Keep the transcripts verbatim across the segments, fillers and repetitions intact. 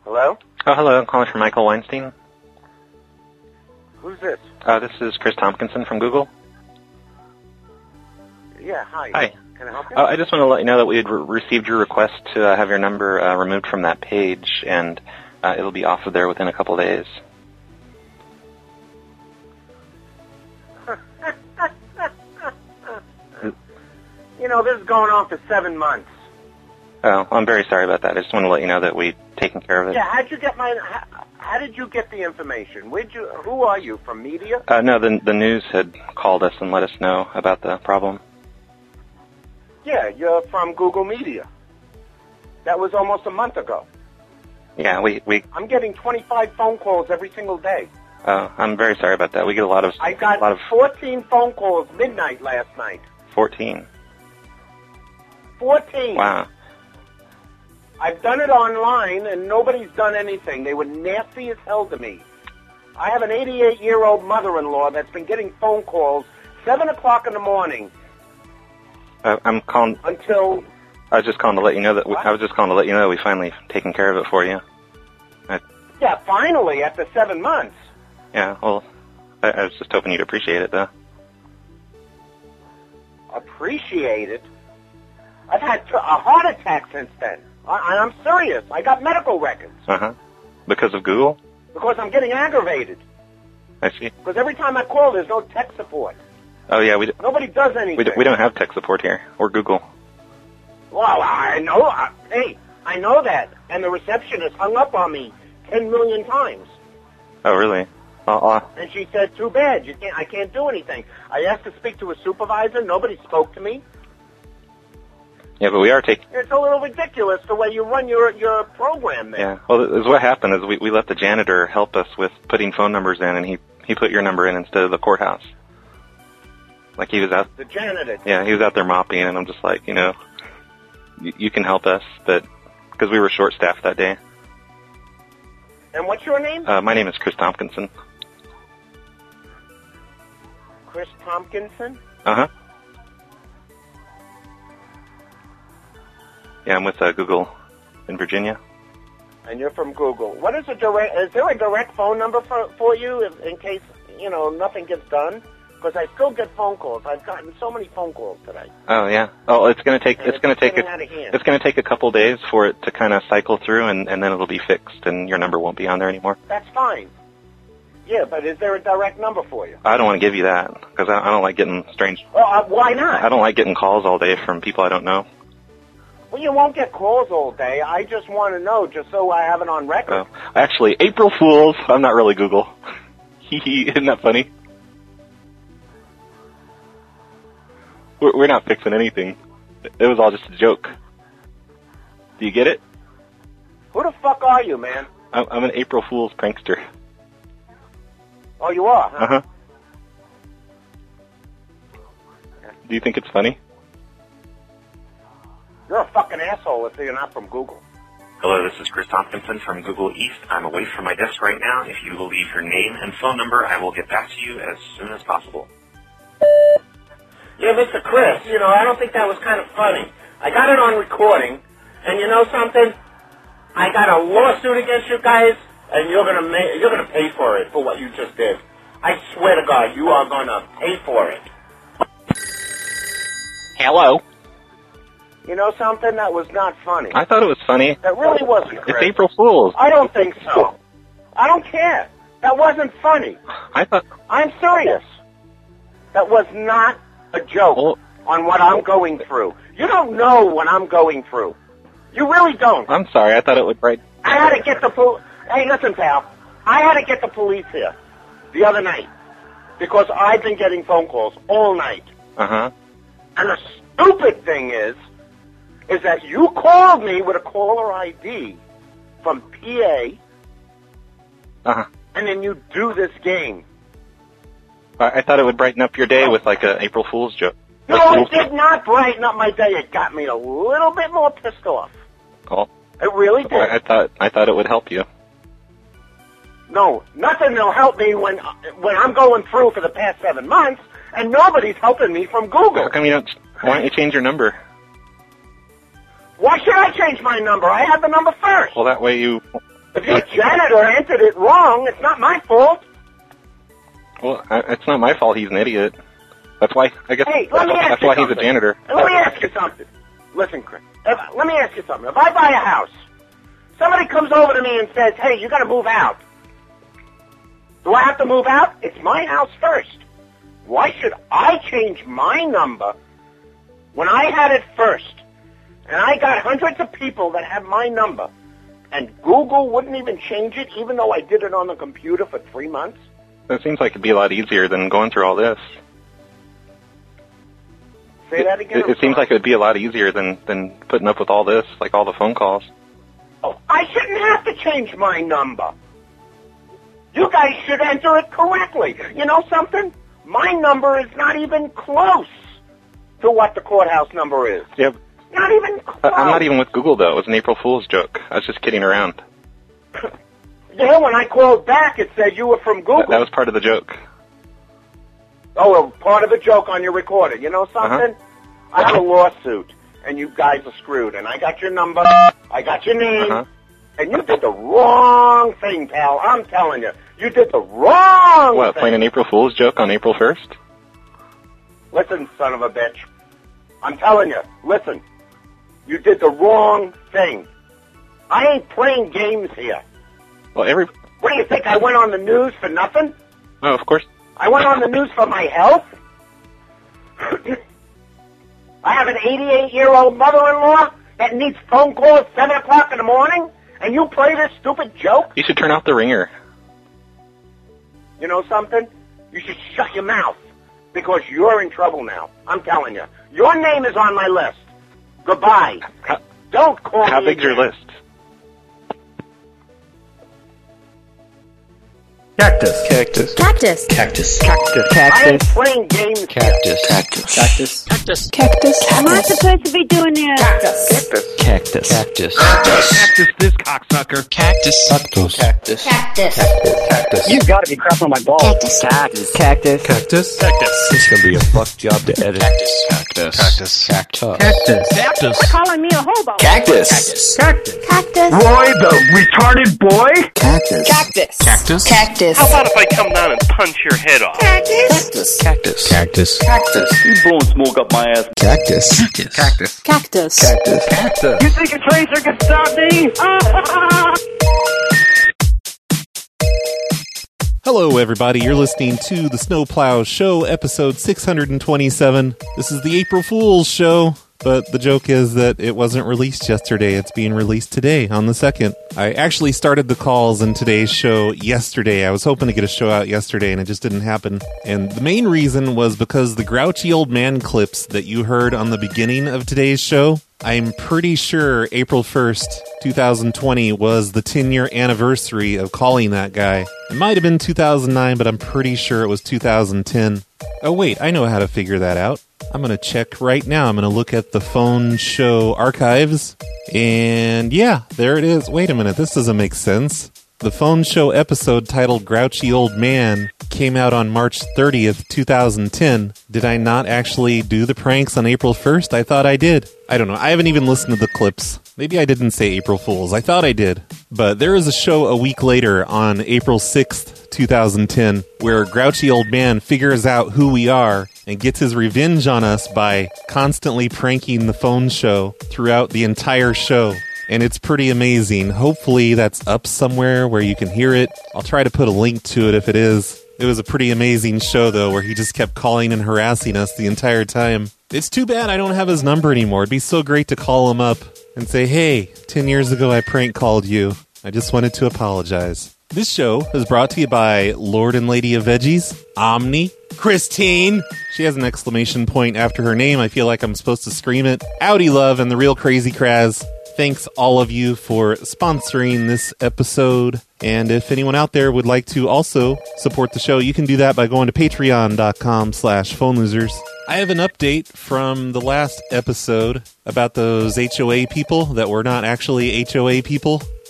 Hello? Oh, hello. I'm calling from Michael Weinstein. Who's this? Uh, this is Chris Tompkinson from Google. Yeah, hi. Hi. Can I help you? Uh, I just want to let you know that we had re- received your request to uh, have your number uh, removed from that page, and uh, it'll be off of there within a couple days. You know, this is going on for seven months. Oh, I'm very sorry about that. I just want to let you know that we've taken care of it. Yeah, how'd you get my... How, how did you get the information? Where'd you... Who are you, from media? Uh, no, the, the news had called us and let us know about the problem. Yeah, you're from Google Media. That was almost a month ago. Yeah, we... we I'm getting twenty-five phone calls every single day. uh, I'm very sorry about that. We get a lot of... I got a lot of fourteen phone calls midnight last night. fourteen. fourteen. Wow. I've done it online, and nobody's done anything. They were nasty as hell to me. I have an eighty-eight-year-old mother-in-law that's been getting phone calls seven o'clock in the morning Uh, I'm calling... until... I was just calling to let you know that... We, What? I was just calling to let you know that we finally taken care of it for you. I, Yeah, finally, after seven months. yeah, well, I, I was just hoping you'd appreciate it, though. Appreciate it. I've had t- a heart attack since then. I- I'm serious. I got medical records. Uh-huh. Because of Google? Because I'm getting aggravated. I see. Because every time I call, there's no tech support. Oh, yeah, we, d- Nobody does anything. we, d- we don't have tech support here, or Google. Well, I know. I, hey, I know that. And the receptionist hung up on me ten million times. Oh, really? Uh, uh, And she said, too bad. You can't, I can't do anything. I asked to speak to a supervisor. Nobody spoke to me. yeah, but we are taking... It's a little ridiculous the way you run your, your program there. Yeah, well, this is what happened is we, we let the janitor help us with putting phone numbers in, and he, he put your number in instead of the courthouse. Like, he was out... The janitor. Yeah, he was out there mopping, and I'm just like, you know, you, you can help us, but... Because we were short-staffed that day. And what's your name? Uh, my name is Chris Tompkinson. Chris Tompkinson? Uh-huh. Yeah, I'm with uh, Google in Virginia. And you're from Google. What is a direct? Is there a direct phone number for for you if, in case you know nothing gets done? Because I still get phone calls. I've gotten so many phone calls today. Oh yeah. Oh, it's gonna take And it's gonna take getting a, out of hand. it's gonna take a couple days for it to kind of cycle through, and and then it'll be fixed, and your number won't be on there anymore. That's fine. Yeah, but is there a direct number for you? I don't want to give you that because I, I don't like getting strange. Well, uh, why not? I don't like getting calls all day from people I don't know. Well, you won't get calls all day. I just want to know, just so I have it on record. Oh, actually, April Fools. I'm not really Google. Hee hee. Isn't that funny? We're, we're not fixing anything. It was all just a joke. Do you get it? Who the fuck are you, man? I'm, I'm an April Fool's prankster. Oh, you are, huh? Uh-huh. Do you think it's funny? You're a fucking asshole if you're not from Google. Hello, this is Chris Tompkinson from Google East. I'm away from my desk right now. If you will leave your name and phone number, I will get back to you as soon as possible. Yeah, Mister Chris, you know, I don't think that was kind of funny. I got it on recording, and you know something? I got a lawsuit against you guys, and you're gonna ma- you're gonna pay for it for what you just did. I swear to God, you are gonna pay for it. Hello. You know something? That was not funny. I thought it was funny. That really wasn't, Chris. It's April Fool's. I don't think so. I don't care. That wasn't funny. I thought... I'm serious. That was not a joke Well, on what I'm going through. You don't know what I'm going through. You really don't. I'm sorry. I thought it would break... I had to get the police. Hey, listen, pal. I had to get the police here the other night because I've been getting phone calls all night. Uh-huh. And the stupid thing is, is that you called me with a caller I D from P A, Uh-huh. and then you do this game. I, I thought it would brighten up your day with, like, a April Fool's joke. No, Like, it did not brighten up my day. It got me a little bit more pissed off. Oh, It really did. I, I thought I thought it would help you. No, nothing will help me when when I'm going through for the past seven months, and nobody's helping me from Google. How come you don't... Why don't you change your number? Why should I change my number? I had the number first. Well, that way you If your janitor entered it wrong, it's not my fault. Well, I, it's not my fault he's an idiot. That's why, I guess, Hey, that's, let me ask that's you why something. he's a janitor. Let me ask you something. Listen, Chris, if, let me ask you something. If I buy a house, somebody comes over to me and says, hey, you gotta move out. Do I have to move out? It's my house first. Why should I change my number when I had it first? And I got hundreds of people that have my number, and Google wouldn't even change it, even though I did it on the computer for three months? It seems like it'd be a lot easier than going through all this. Say that again? It, it seems like it'd be a lot easier than, than putting up with all this, like all the phone calls. Oh, I shouldn't have to change my number. You guys should enter it correctly. You know something? My number is not even close to what the courthouse number is. Yeah. Not even close. I, I'm not even with Google, though. It was an April Fool's joke. I was just kidding around. Yeah, when I called back, it said you were from Google. That, that was part of the joke. Oh, well, part of the joke on your recorder. You know something? Uh-huh. I have a lawsuit, and you guys are screwed. And I got your number, I got your name, Uh-huh. and you did the wrong thing, pal. I'm telling you. You did the wrong What, thing. playing an April Fool's joke on April first? Listen, son of a bitch. I'm telling you, listen. You did the wrong thing. I ain't playing games here. Well, every... What do you think, I went on the news for nothing? Oh, of course. I went on the news for my health? I have an eighty-eight-year-old mother-in-law that needs phone calls at seven o'clock in the morning, and you play this stupid joke? You should turn off the ringer. You know something? You should shut your mouth, because you're in trouble now. I'm telling you. Your name is on my list. Goodbye. How, Don't call how me big's your again. list? Cactus. Cactus. Cactus. Cactus. Cactus. I ain't playing games Cactus. here. Cactus. Cactus. Cactus. Am I supposed to be doing this? Cactus. Cactus. Cactus. Cactus this cocksucker. Cactus. Cactus. Cactus. Cactus. Cactus. You gotta be crap on my balls. Cactus. Cactus. Cactus. Cactus. Cactus. This is gonna be a fuck job to edit. Cactus. Cactus. Cactus. Cactus. Cactus. Cactus. Calling me a hobo. Cactus. Cactus. Cactus. Roy the retarded boy. Cactus. Cactus. Cactus. Cactus. How about if I come down and punch your head off? Cactus. Cactus. Cactus. Cactus. You blowing smoke up my ass. Cactus. Cactus. Cactus. Cactus. Cactus. Cactus. You think a tracer can stop me? Hello, everybody. You're listening to the Snowplow Show, episode six hundred twenty-seven. This is the April Fool's Show, but the joke is that it wasn't released yesterday. It's being released today on the second. I actually started the calls in today's show yesterday. I was hoping to get a show out yesterday, and it just didn't happen. And the main reason was because the grouchy old man clips that you heard on the beginning of today's show, I'm pretty sure April first, twenty twenty was the ten-year anniversary of calling that guy. It might have been two thousand nine, but I'm pretty sure it was two thousand ten. Oh wait, I know how to figure that out. I'm going to check right now. I'm going to look at the phone show archives. And yeah, there it is. Wait a minute, this doesn't make sense. The phone show episode titled Grouchy Old Man came out on March thirtieth, twenty ten. Did I not actually do the pranks on April first? I thought I did. I don't know. I haven't even listened to the clips. Maybe I didn't say April Fools. I thought I did. But there is a show a week later on April sixth, twenty ten, where Grouchy Old Man figures out who we are and gets his revenge on us by constantly pranking the phone show throughout the entire show. And it's pretty amazing. Hopefully that's up somewhere where you can hear it. I'll try to put a link to it if it is. It was a pretty amazing show, though, where he just kept calling and harassing us the entire time. It's too bad I don't have his number anymore. It'd be so great to call him up and say, hey, ten years ago I prank called you. I just wanted to apologize. This show is brought to you by Lord and Lady of Veggies, Omni, Christine. She has an exclamation point after her name. I feel like I'm supposed to scream it. Audi Love and the Real Crazy Kraz. Thanks all of you for sponsoring this episode. And if anyone out there would like to also support the show, you can do that by going to patreon.com slash phone losers. I have an update from the last episode about those H O A people that were not actually H O A people.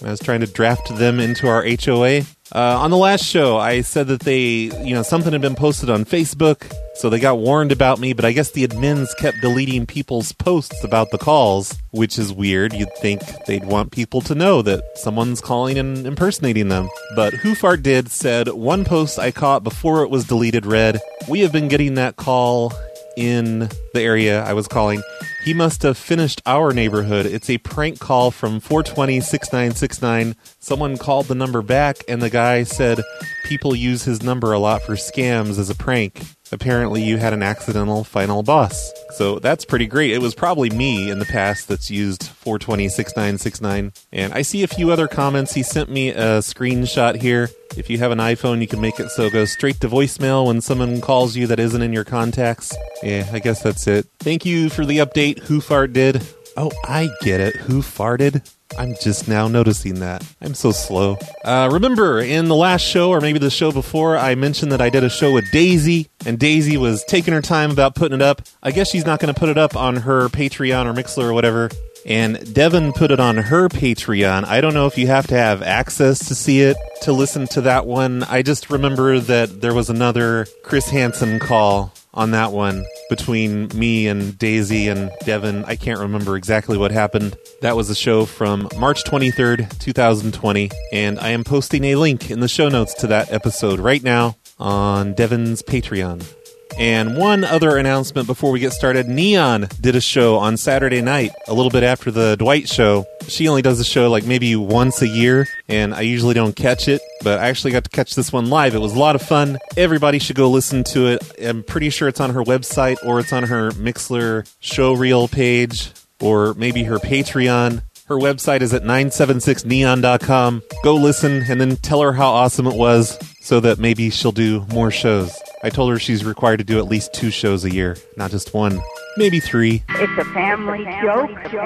I was trying to draft them into our H O A. Uh, on the last show, I said that they, you know, something had been posted on Facebook, so they got warned about me, but I guess the admins kept deleting people's posts about the calls, which is weird. You'd think they'd want people to know that someone's calling and impersonating them. But Who Fart Did said, one post I caught before it was deleted read, "We have been getting that call in the area I was calling. He must have finished our neighborhood. It's a prank call from four two zero, six nine six nine. Someone called the number back, and the guy said people use his number a lot for scams as a prank. Apparently you had an accidental final boss." So that's pretty great. It was probably me in the past that's used four two zero, six nine six nine. And I see a few other comments. He sent me a screenshot here. If you have an iPhone, you can make it so it goes straight to voicemail when someone calls you that isn't in your contacts. Yeah, I guess that's it. Thank you for the update, Who Fart Did. Oh, I get it. Who farted? I'm just now noticing that. I'm so slow. Uh, remember, in the last show, or maybe the show before, I mentioned that I did a show with Daisy, and Daisy was taking her time about putting it up. I guess she's not going to put it up on her Patreon or Mixler or whatever. And Devin put it on her Patreon. I don't know if you have to have access to see it to listen to that one. I just remember that there was another Chris Hansen call on that one between me and Daisy and Devin. I can't remember exactly what happened. That was a show from March twenty-third, twenty twenty, and I am posting a link in the show notes to that episode right now on Devin's Patreon. And one other announcement before we get started. Neon did a show on Saturday night, a little bit after the Dwight show. She only does a show like maybe once a year, and I usually don't catch it, but I actually got to catch this one live. It was a lot of fun. Everybody should go listen to it. I'm pretty sure it's on her website, or it's on her Mixler showreel page, or maybe her Patreon. Her website is at nine seven six neon dot com. Go listen, and then tell her how awesome it was, so that maybe she'll do more shows. I told her she's required to do at least two shows a year, not just one. Maybe three. It's a family joke.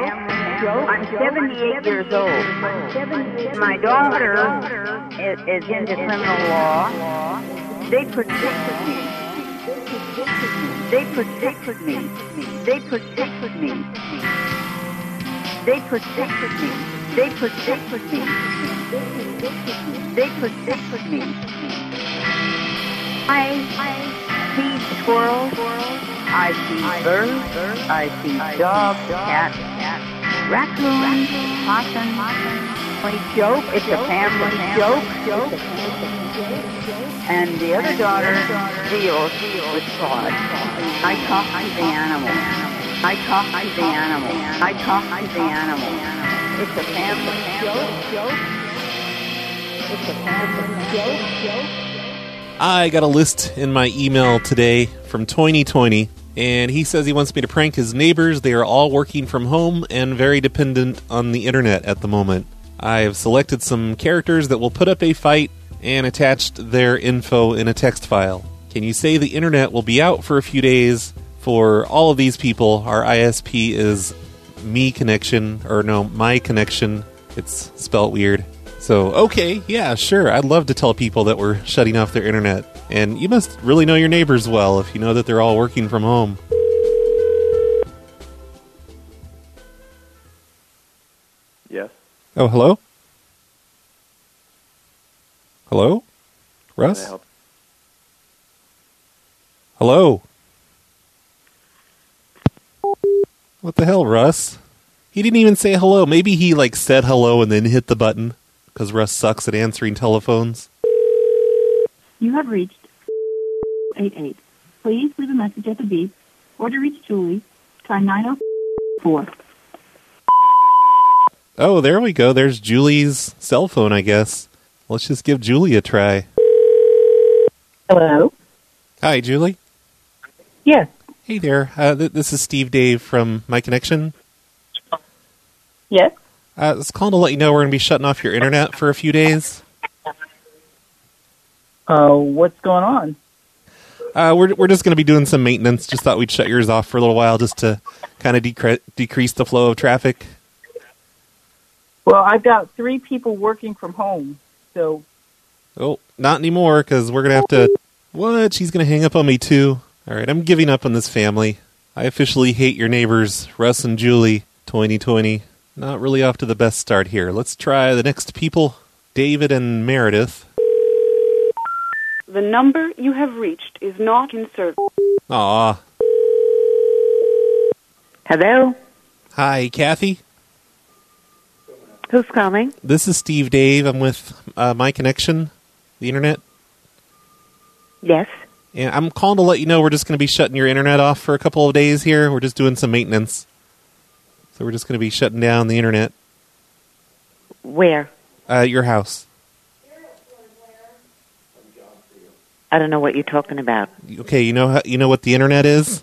I'm seventy-eight years old. My daughter is, is into criminal law. They protected me. They protected me. They protected me. They protected me. They protected me. They protected me. I see squirrels, I see birds, I see dogs, cats, raccoons, possums. Family joke. It's a family joke. And the other daughter deals with fraud. I talk to the animal. I talk to the animal. I talk to the animal. It's a family joke. It's a family joke. I got a list in my email today from Toiny Toiny, and he says he wants me to prank his neighbors. They are all working from home and very dependent on the internet at the moment. I have selected some characters that will put up a fight and attached their info in a text file. Can you say the internet will be out for a few days for all of these people? Our I S P is Me Connection, or no, My Connection. It's spelt weird. So, okay, yeah, sure. I'd love to tell people that we're shutting off their internet. And you must really know your neighbors well if you know that they're all working from home. Yes. Oh, hello? Hello? Russ? Hello? What the hell, Russ? He didn't even say hello. Maybe he, like, said hello and then hit the button. Because Russ sucks at answering telephones. You have reached eight eight. Please leave a message at the beep, or to reach Julie, try nine oh four. Oh, there we go. There's Julie's cell phone, I guess. Let's just give Julie a try. Hello? Hi, Julie. Yes. Hey there. Uh, th- this is Steve Dave from My Connection. Yes. Uh, I was calling to let you know we're going to be shutting off your internet for a few days. Uh, what's going on? Uh, we're we're just going to be doing some maintenance. Just thought we'd shut yours off for a little while just to kind of decre- decrease the flow of traffic. Well, I've got three people working from home, so... Oh, not anymore, because we're going to have to... What? She's going to hang up on me, too. All right, I'm giving up on this family. I officially hate your neighbors, Russ and Julie, Toiny Toiny. Not really off to the best start here. Let's try the next people. David and Meredith. The number you have reached is not in service. Aw. Hello? Hi, Kathy. Who's calling? This is Steve Dave. I'm with uh, My Connection, the internet. Yes. And I'm calling to let you know we're just going to be shutting your internet off for a couple of days here. We're just doing some maintenance. So we're just going to be shutting down the internet. Where? Uh, your house. I don't know what you're talking about. Okay, you know how, you know what the internet is?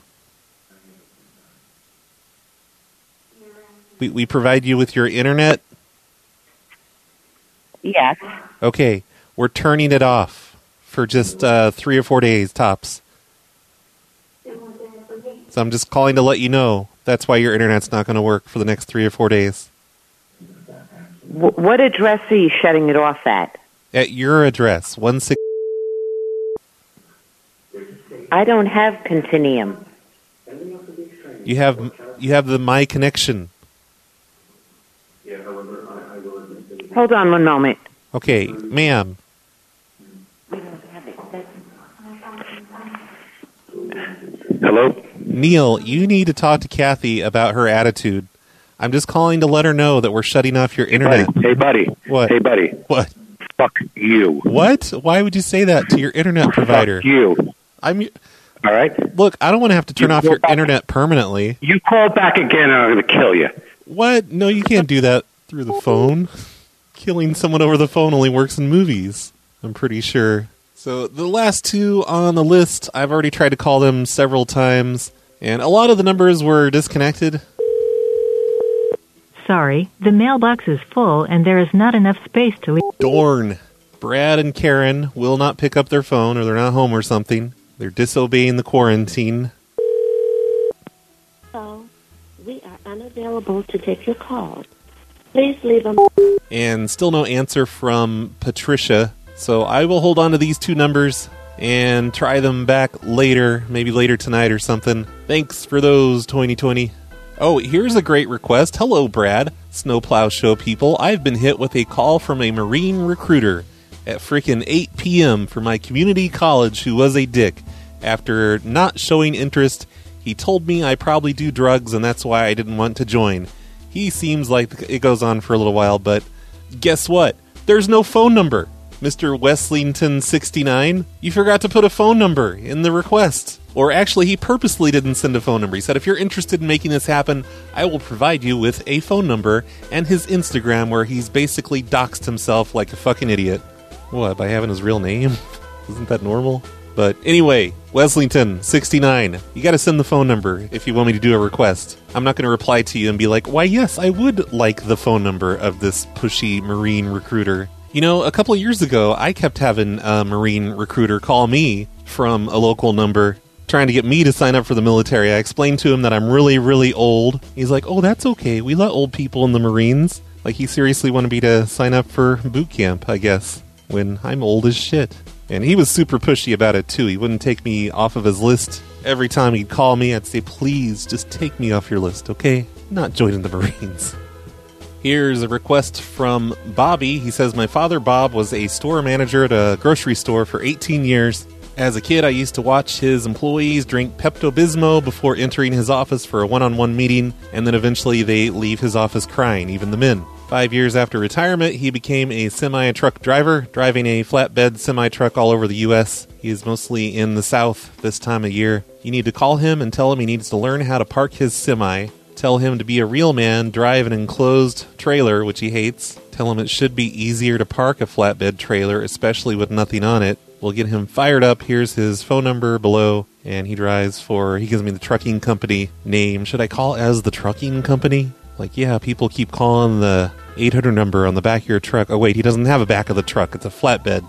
We we provide you with your internet. Yes. Okay, we're turning it off for just uh, three or four days tops. So I'm just calling to let you know that's why your internet's not going to work for the next three or four days. W- what address are you shutting it off at? At your address, one six. I don't have Continuum. You have you have the My Connection. Hold on one moment. Okay, ma'am. Hello? Neil, you need to talk to Kathy about her attitude. I'm just calling to let her know that we're shutting off your internet. Hey, buddy. What? Hey, buddy. What? Fuck you. What? Why would you say that to your internet provider? Fuck you. I'm. All right? Look, I don't want to have to turn You off call your back- internet permanently. You call back again and I'm going to kill you. What? No, you can't do that through the phone. Killing someone over the phone only works in movies, I'm pretty sure. So the last two on the list, I've already tried to call them several times, and a lot of the numbers were disconnected. Sorry, the mailbox is full and there is not enough space to leave. Dorn. Brad and Karen will not pick up their phone, or they're not home or something. They're disobeying the quarantine. Hello. We are unavailable to take your call. Please leave a... And still no answer from Patricia. So I will hold on to these two numbers and try them back later, maybe later tonight or something. Thanks for those, twenty twenty. Oh, here's a great request. Hello, Brad, Snowplow Show people. I've been hit with a call from a Marine recruiter at frickin' eight p.m. for my community college who was a dick. After not showing interest, he told me I probably do drugs and that's why I didn't want to join. He seems like it goes on for a little while, but guess what? There's no phone number. Mister Weslington sixty-nine, you forgot to put a phone number in the request. Or actually, he purposely didn't send a phone number. He said, if you're interested in making this happen, I will provide you with a phone number and his Instagram, where he's basically doxed himself like a fucking idiot. What, by having his real name? Isn't that normal? But anyway, Weslington sixty-nine, you gotta send the phone number if you want me to do a request. I'm not gonna reply to you and be like, why yes, I would like the phone number of this pushy Marine recruiter. You know, a couple of years ago, I kept having a Marine recruiter call me from a local number, trying to get me to sign up for the military. I explained to him that I'm really, really old. He's like, oh, that's okay. We let old people in the Marines. Like, he seriously wanted me to sign up for boot camp, I guess, when I'm old as shit. And he was super pushy about it, too. He wouldn't take me off of his list. Every time he'd call me, I'd say, please, just take me off your list, okay? I'm not joining the Marines. Here's a request from Bobby. He says, my father, Bob, was a store manager at a grocery store for eighteen years. As a kid, I used to watch his employees drink Pepto-Bismol before entering his office for a one-on-one meeting, and then eventually they leave his office crying, even the men. Five years after retirement, he became a semi-truck driver, driving a flatbed semi-truck all over the U S He is mostly in the South this time of year. You need to call him and tell him he needs to learn how to park his semi. Tell him to be a real man, drive an enclosed trailer, which he hates. Tell him it should be easier to park a flatbed trailer, especially with nothing on it. We'll get him fired up. Here's his phone number below, and he drives for, he gives me the trucking company name. Should I call as the trucking company? Like, yeah, people keep calling the eight hundred number on the back of your truck. Oh, wait, he doesn't have a back of the truck. It's a flatbed.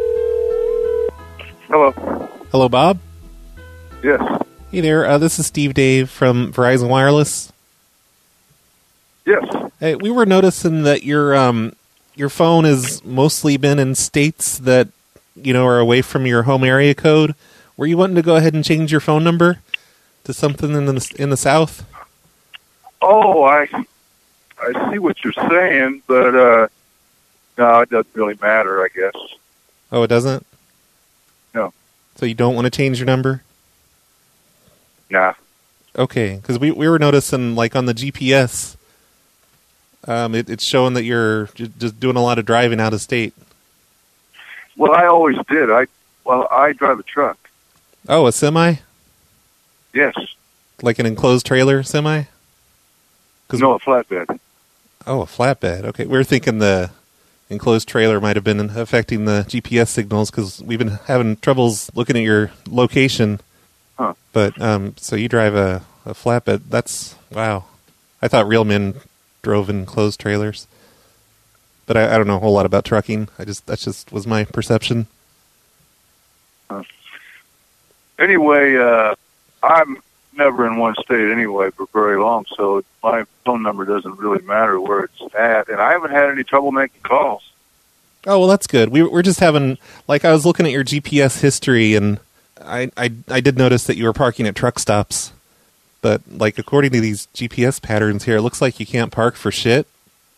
Hello. Hello, Bob? Yes. Hey there, uh, this is Steve Dave from Verizon Wireless. Yes. Hey, we were noticing that your um your phone has mostly been in states that, you know, are away from your home area code. Were you wanting to go ahead and change your phone number to something in the in the South? Oh, I I see what you're saying, but uh, no, it doesn't really matter, I guess. Oh, it doesn't? No. So you don't want to change your number? Nah. Okay, because we, we were noticing, like, on the G P S, um, it, it's showing that you're j- just doing a lot of driving out of state. Well, I always did. I Well, I drive a truck. Oh, a semi? Yes. Like an enclosed trailer semi? No, a flatbed. Oh, a flatbed. Okay, we were thinking the enclosed trailer might have been affecting the G P S signals because we've been having troubles looking at your location. Huh. But, um, so you drive a, a flatbed. That's, wow. I thought real men drove enclosed trailers. But I, I don't know a whole lot about trucking. I just, that just was my perception. Huh. Anyway, uh, I'm never in one state anyway for very long, so my phone number doesn't really matter where it's at, and I haven't had any trouble making calls. Oh, well, that's good. We, we're just having, like, I was looking at your G P S history, and I, I, I did notice that you were parking at truck stops. But, like, according to these G P S patterns here, it looks like you can't park for shit.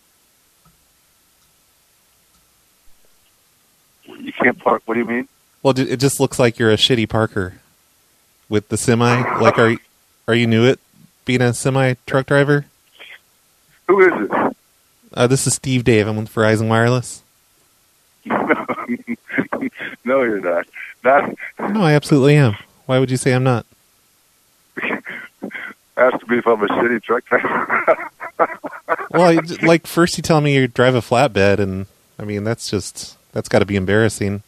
You can't park? What do you mean? Well, it just looks like you're a shitty parker with the semi. Like, are, are you new at being a semi-truck driver? Who is it? Uh, this is Steve Dave. I'm with Verizon Wireless. No, you're not. Not. No, I absolutely am. Why would you say I'm not? Ask me if I'm a shitty truck driver. Well, I, like, first you tell me you drive a flatbed, and, I mean, that's just, that's got to be embarrassing.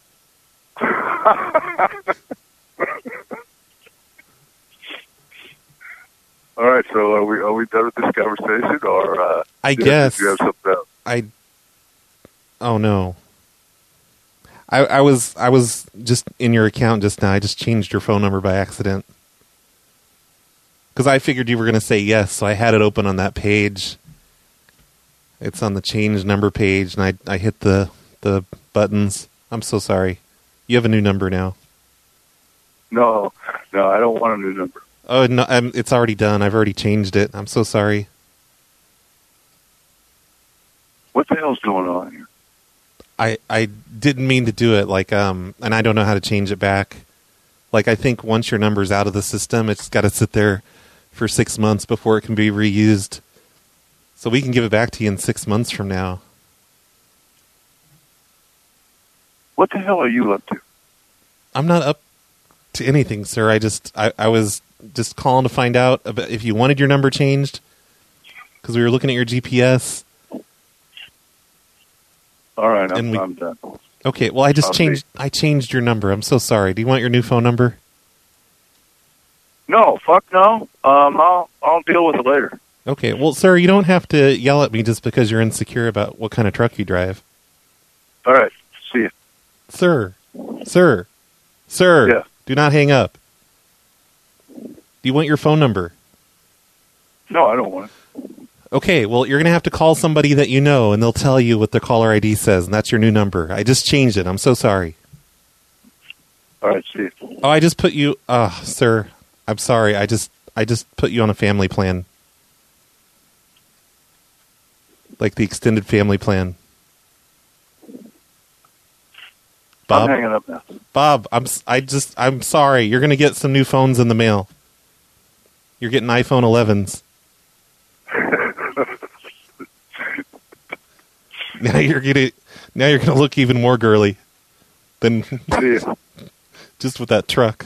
All right, so are we are we done with this conversation, or uh, I did, guess did you have something else? I. Oh no. I I was I was just in your account just now. I just changed your phone number by accident because I figured you were going to say yes, so I had it open on that page. It's on the change number page, and I I hit the the buttons. I'm so sorry. You have a new number now. No, no, I don't want a new number. Oh, no, um, it's already done. I've already changed it. I'm so sorry. What the hell's going on here? I, I didn't mean to do it, like, um, and I don't know how to change it back. Like, I think once your number's out of the system, it's got to sit there for six months before it can be reused. So we can give it back to you in six months from now. What the hell are you up to? I'm not up to anything, sir. I just, I, I was just calling to find out about if you wanted your number changed, because we were looking at your G P S. All right, I'm, we, I'm done. Okay, well, I just I'll changed. see. I changed your number. I'm so sorry. Do you want your new phone number? No, fuck no. Um, I'll I'll deal with it later. Okay, well, sir, you don't have to yell at me just because you're insecure about what kind of truck you drive. All right, see you. Sir, sir, sir, yeah. Do not hang up. Do you want your phone number? No, I don't want it. Okay, well, you're going to have to call somebody that you know, and they'll tell you what their caller I D says, and that's your new number. I just changed it. I'm so sorry. All right, see you. Oh, I just put you... Ah, uh, sir, I'm sorry. I just I just put you on a family plan. Like the extended family plan. Bob? I'm hanging up now. Bob, I'm I just I'm sorry. You're going to get some new phones in the mail. You're getting iPhone elevens. Now you're gonna now you're gonna look even more girly than just with that truck.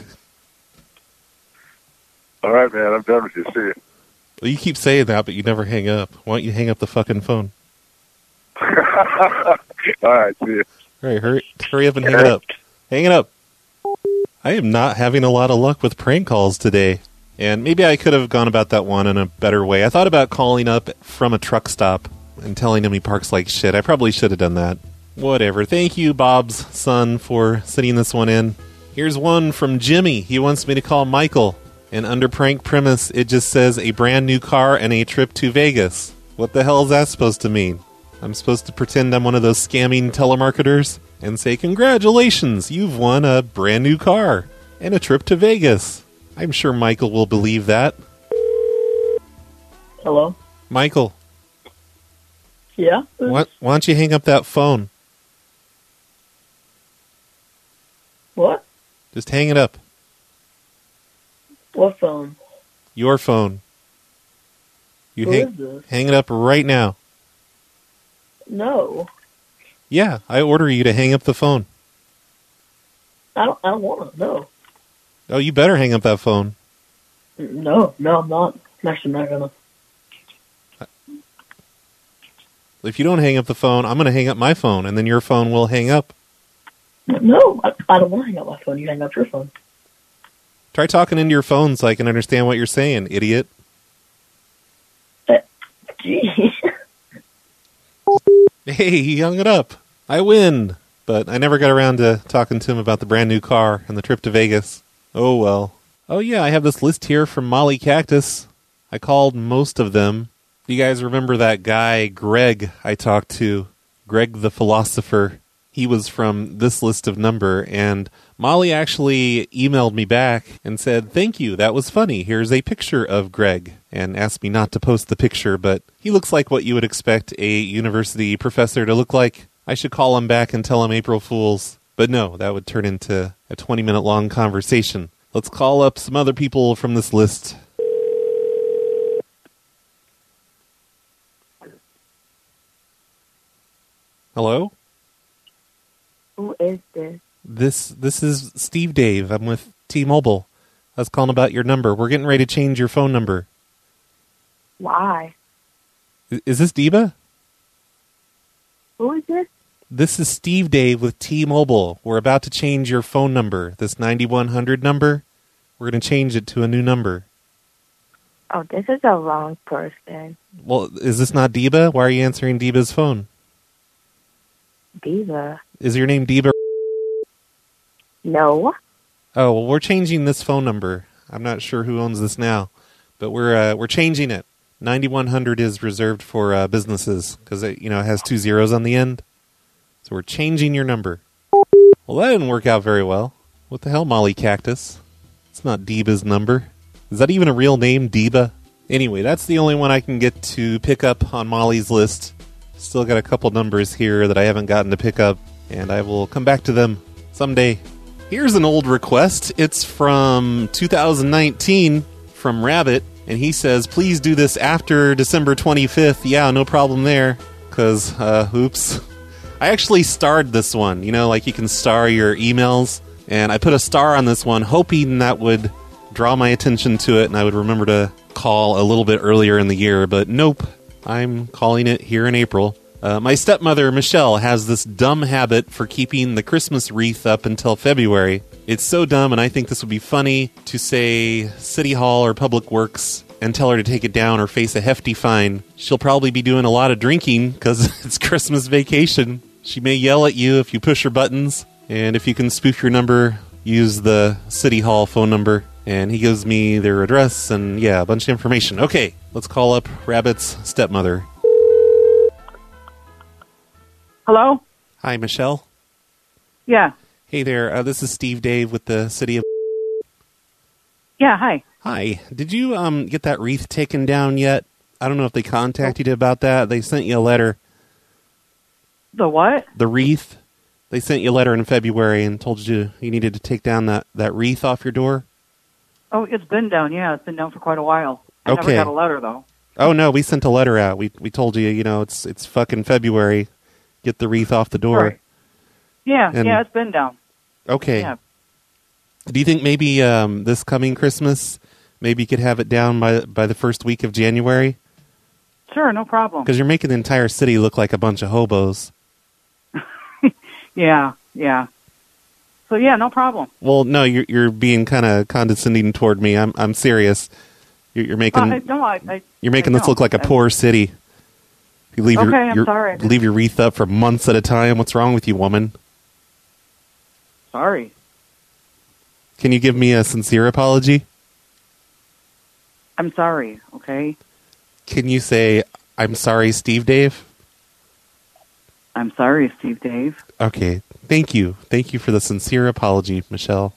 All right, man. I'm done with you. See you. Well, you keep saying that, but you never hang up. Why don't you hang up the fucking phone? All right, see you. All right, hurry, hurry up and hang it up. Hang it up. I am not having a lot of luck with prank calls today. And maybe I could have gone about that one in a better way. I thought about calling up from a truck stop and telling him he parks like shit. I probably should have done that. Whatever. Thank you, Bob's son, for sending this one in. Here's one from Jimmy. He wants me to call Michael. And under prank premise, it just says a brand new car and a trip to Vegas. What the hell is that supposed to mean? I'm supposed to pretend I'm one of those scamming telemarketers and say, congratulations, you've won a brand new car and a trip to Vegas. I'm sure Michael will believe that. Hello? Michael. Yeah? Why, why don't you hang up that phone? What? Just hang it up. What phone? Your phone. You Who hang, is this? hang it up right now. No. Yeah, I order you to hang up the phone. I don't, I don't want to, no. Oh, you better hang up that phone. No, no, I'm not. I'm actually not going to. If you don't hang up the phone, I'm going to hang up my phone, and then your phone will hang up. No, I, I don't want to hang up my phone. You hang up your phone. Try talking into your phone so I can understand what you're saying, idiot. Gee. Hey, he hung it up. I win. But I never got around to talking to him about the brand new car and the trip to Vegas. Oh, well. Oh, yeah, I have this list here from Molly Cactus. I called most of them. Do you guys remember that guy, Greg, I talked to? Greg the philosopher. He was from this list of number, and Molly actually emailed me back and said, thank you, that was funny. Here's a picture of Greg, and asked me not to post the picture, but he looks like what you would expect a university professor to look like. I should call him back and tell him April Fools. But no, that would turn into a twenty-minute long conversation. Let's call up some other people from this list. Hello? Who is this? This this is Steve Dave. I'm with T-Mobile. I was calling about your number. We're getting ready to change your phone number. Why? I- Is this Deba? Who is this? This is Steve Dave with T-Mobile. We're about to change your phone number. This ninety-one hundred number, we're going to change it to a new number. Oh, this is a wrong person. Well, is this not Deba? Why are you answering Deba's phone? Diva? Is your name Deba? No. Oh, well, we're changing this phone number. I'm not sure who owns this now, but we're uh, we're changing it. ninety-one hundred is reserved for uh, businesses because it, you know, it has two zeros on the end. So we're changing your number. Well, that didn't work out very well. What the hell, Molly Cactus? It's not Deba's number. Is that even a real name, Deba? Anyway, that's the only one I can get to pick up on Molly's list. Still got a couple numbers here that I haven't gotten to pick up, and I will come back to them someday. Here's an old request. It's from two thousand nineteen from Rabbit, and he says, please do this after December twenty-fifth. Yeah, no problem there, because, uh, oops. I actually starred this one, you know, like you can star your emails, and I put a star on this one, hoping that would draw my attention to it, and I would remember to call a little bit earlier in the year, but nope, I'm calling it here in April. Uh, my stepmother, Michelle, has this dumb habit for keeping the Christmas wreath up until February. It's so dumb, and I think this would be funny to say City Hall or Public Works and tell her to take it down or face a hefty fine. She'll probably be doing a lot of drinking because it's Christmas vacation. She may yell at you if you push her buttons, and if you can spoof your number, use the City Hall phone number. And he gives me their address and, yeah, a bunch of information. Okay, let's call up Rabbit's stepmother. Hello? Hi, Michelle. Yeah. Hey there, uh, this is Steve Dave with the City of... Yeah, hi. Hi. Did you um get that wreath taken down yet? I don't know if they contacted you about that. They sent you a letter. The what? The wreath. They sent you a letter in February and told you you needed to take down that, that wreath off your door? Oh, it's been down, yeah. It's been down for quite a while. I Okay. never got a letter, though. Oh, no, we sent a letter out. We we told you, you know, it's it's fucking February. Get the wreath off the door. Right. Yeah, And- yeah, it's been down. Okay. Yeah. Do you think maybe um, this coming Christmas, maybe you could have it down by by the first week of January? Sure, no problem. Because you're making the entire city look like a bunch of hobos. Yeah, yeah. So, yeah, no problem. Well, no, you're you're being kind of condescending toward me. I'm I'm serious. You're, you're making Uh, I, no, I, I, you're making I this look don't. like a poor city. You leave Okay, your, I'm your sorry. leave your wreath up for months at a time. What's wrong with you, woman? Sorry. Can you give me a sincere apology? I'm sorry, okay? Can you say, I'm sorry, Steve Dave? I'm sorry, Steve Dave. Okay, thank you. Thank you for the sincere apology, Michelle.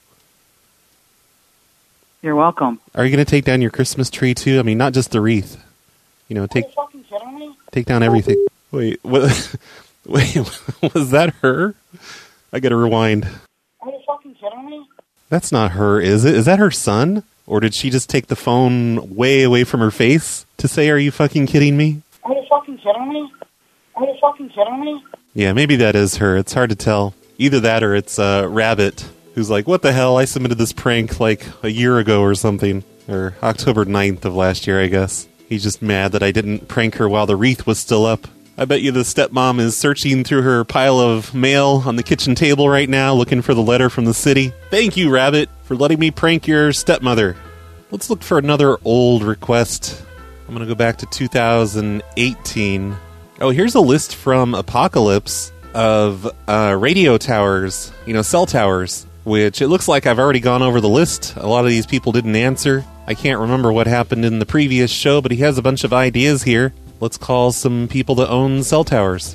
You're welcome. Are you going to take down your Christmas tree, too? I mean, not just the wreath. You know, take fucking kidding me? take down everything. Wait, what, wait, was that her? I gotta rewind. Are you fucking kidding me? That's not her, is it? Is that her son? Or did she just take the phone way away from her face to say, are you fucking kidding me? Are you fucking kidding me? Are you fucking kidding me? Yeah, maybe that is her. It's hard to tell. Either that or it's uh, Rabbit, who's like, what the hell? I submitted this prank like a year ago or something. Or October ninth of last year, I guess. He's just mad that I didn't prank her while the wreath was still up. I bet you the stepmom is searching through her pile of mail on the kitchen table right now, looking for the letter from the city. Thank you, Rabbit, for letting me prank your stepmother. Let's look for another old request. I'm going to go back to two thousand eighteen. Oh, here's a list from Apocalypse of uh, radio towers, you know, cell towers, which it looks like I've already gone over the list. A lot of these people didn't answer. I can't remember what happened in the previous show, but he has a bunch of ideas here. Let's call some people that own cell towers.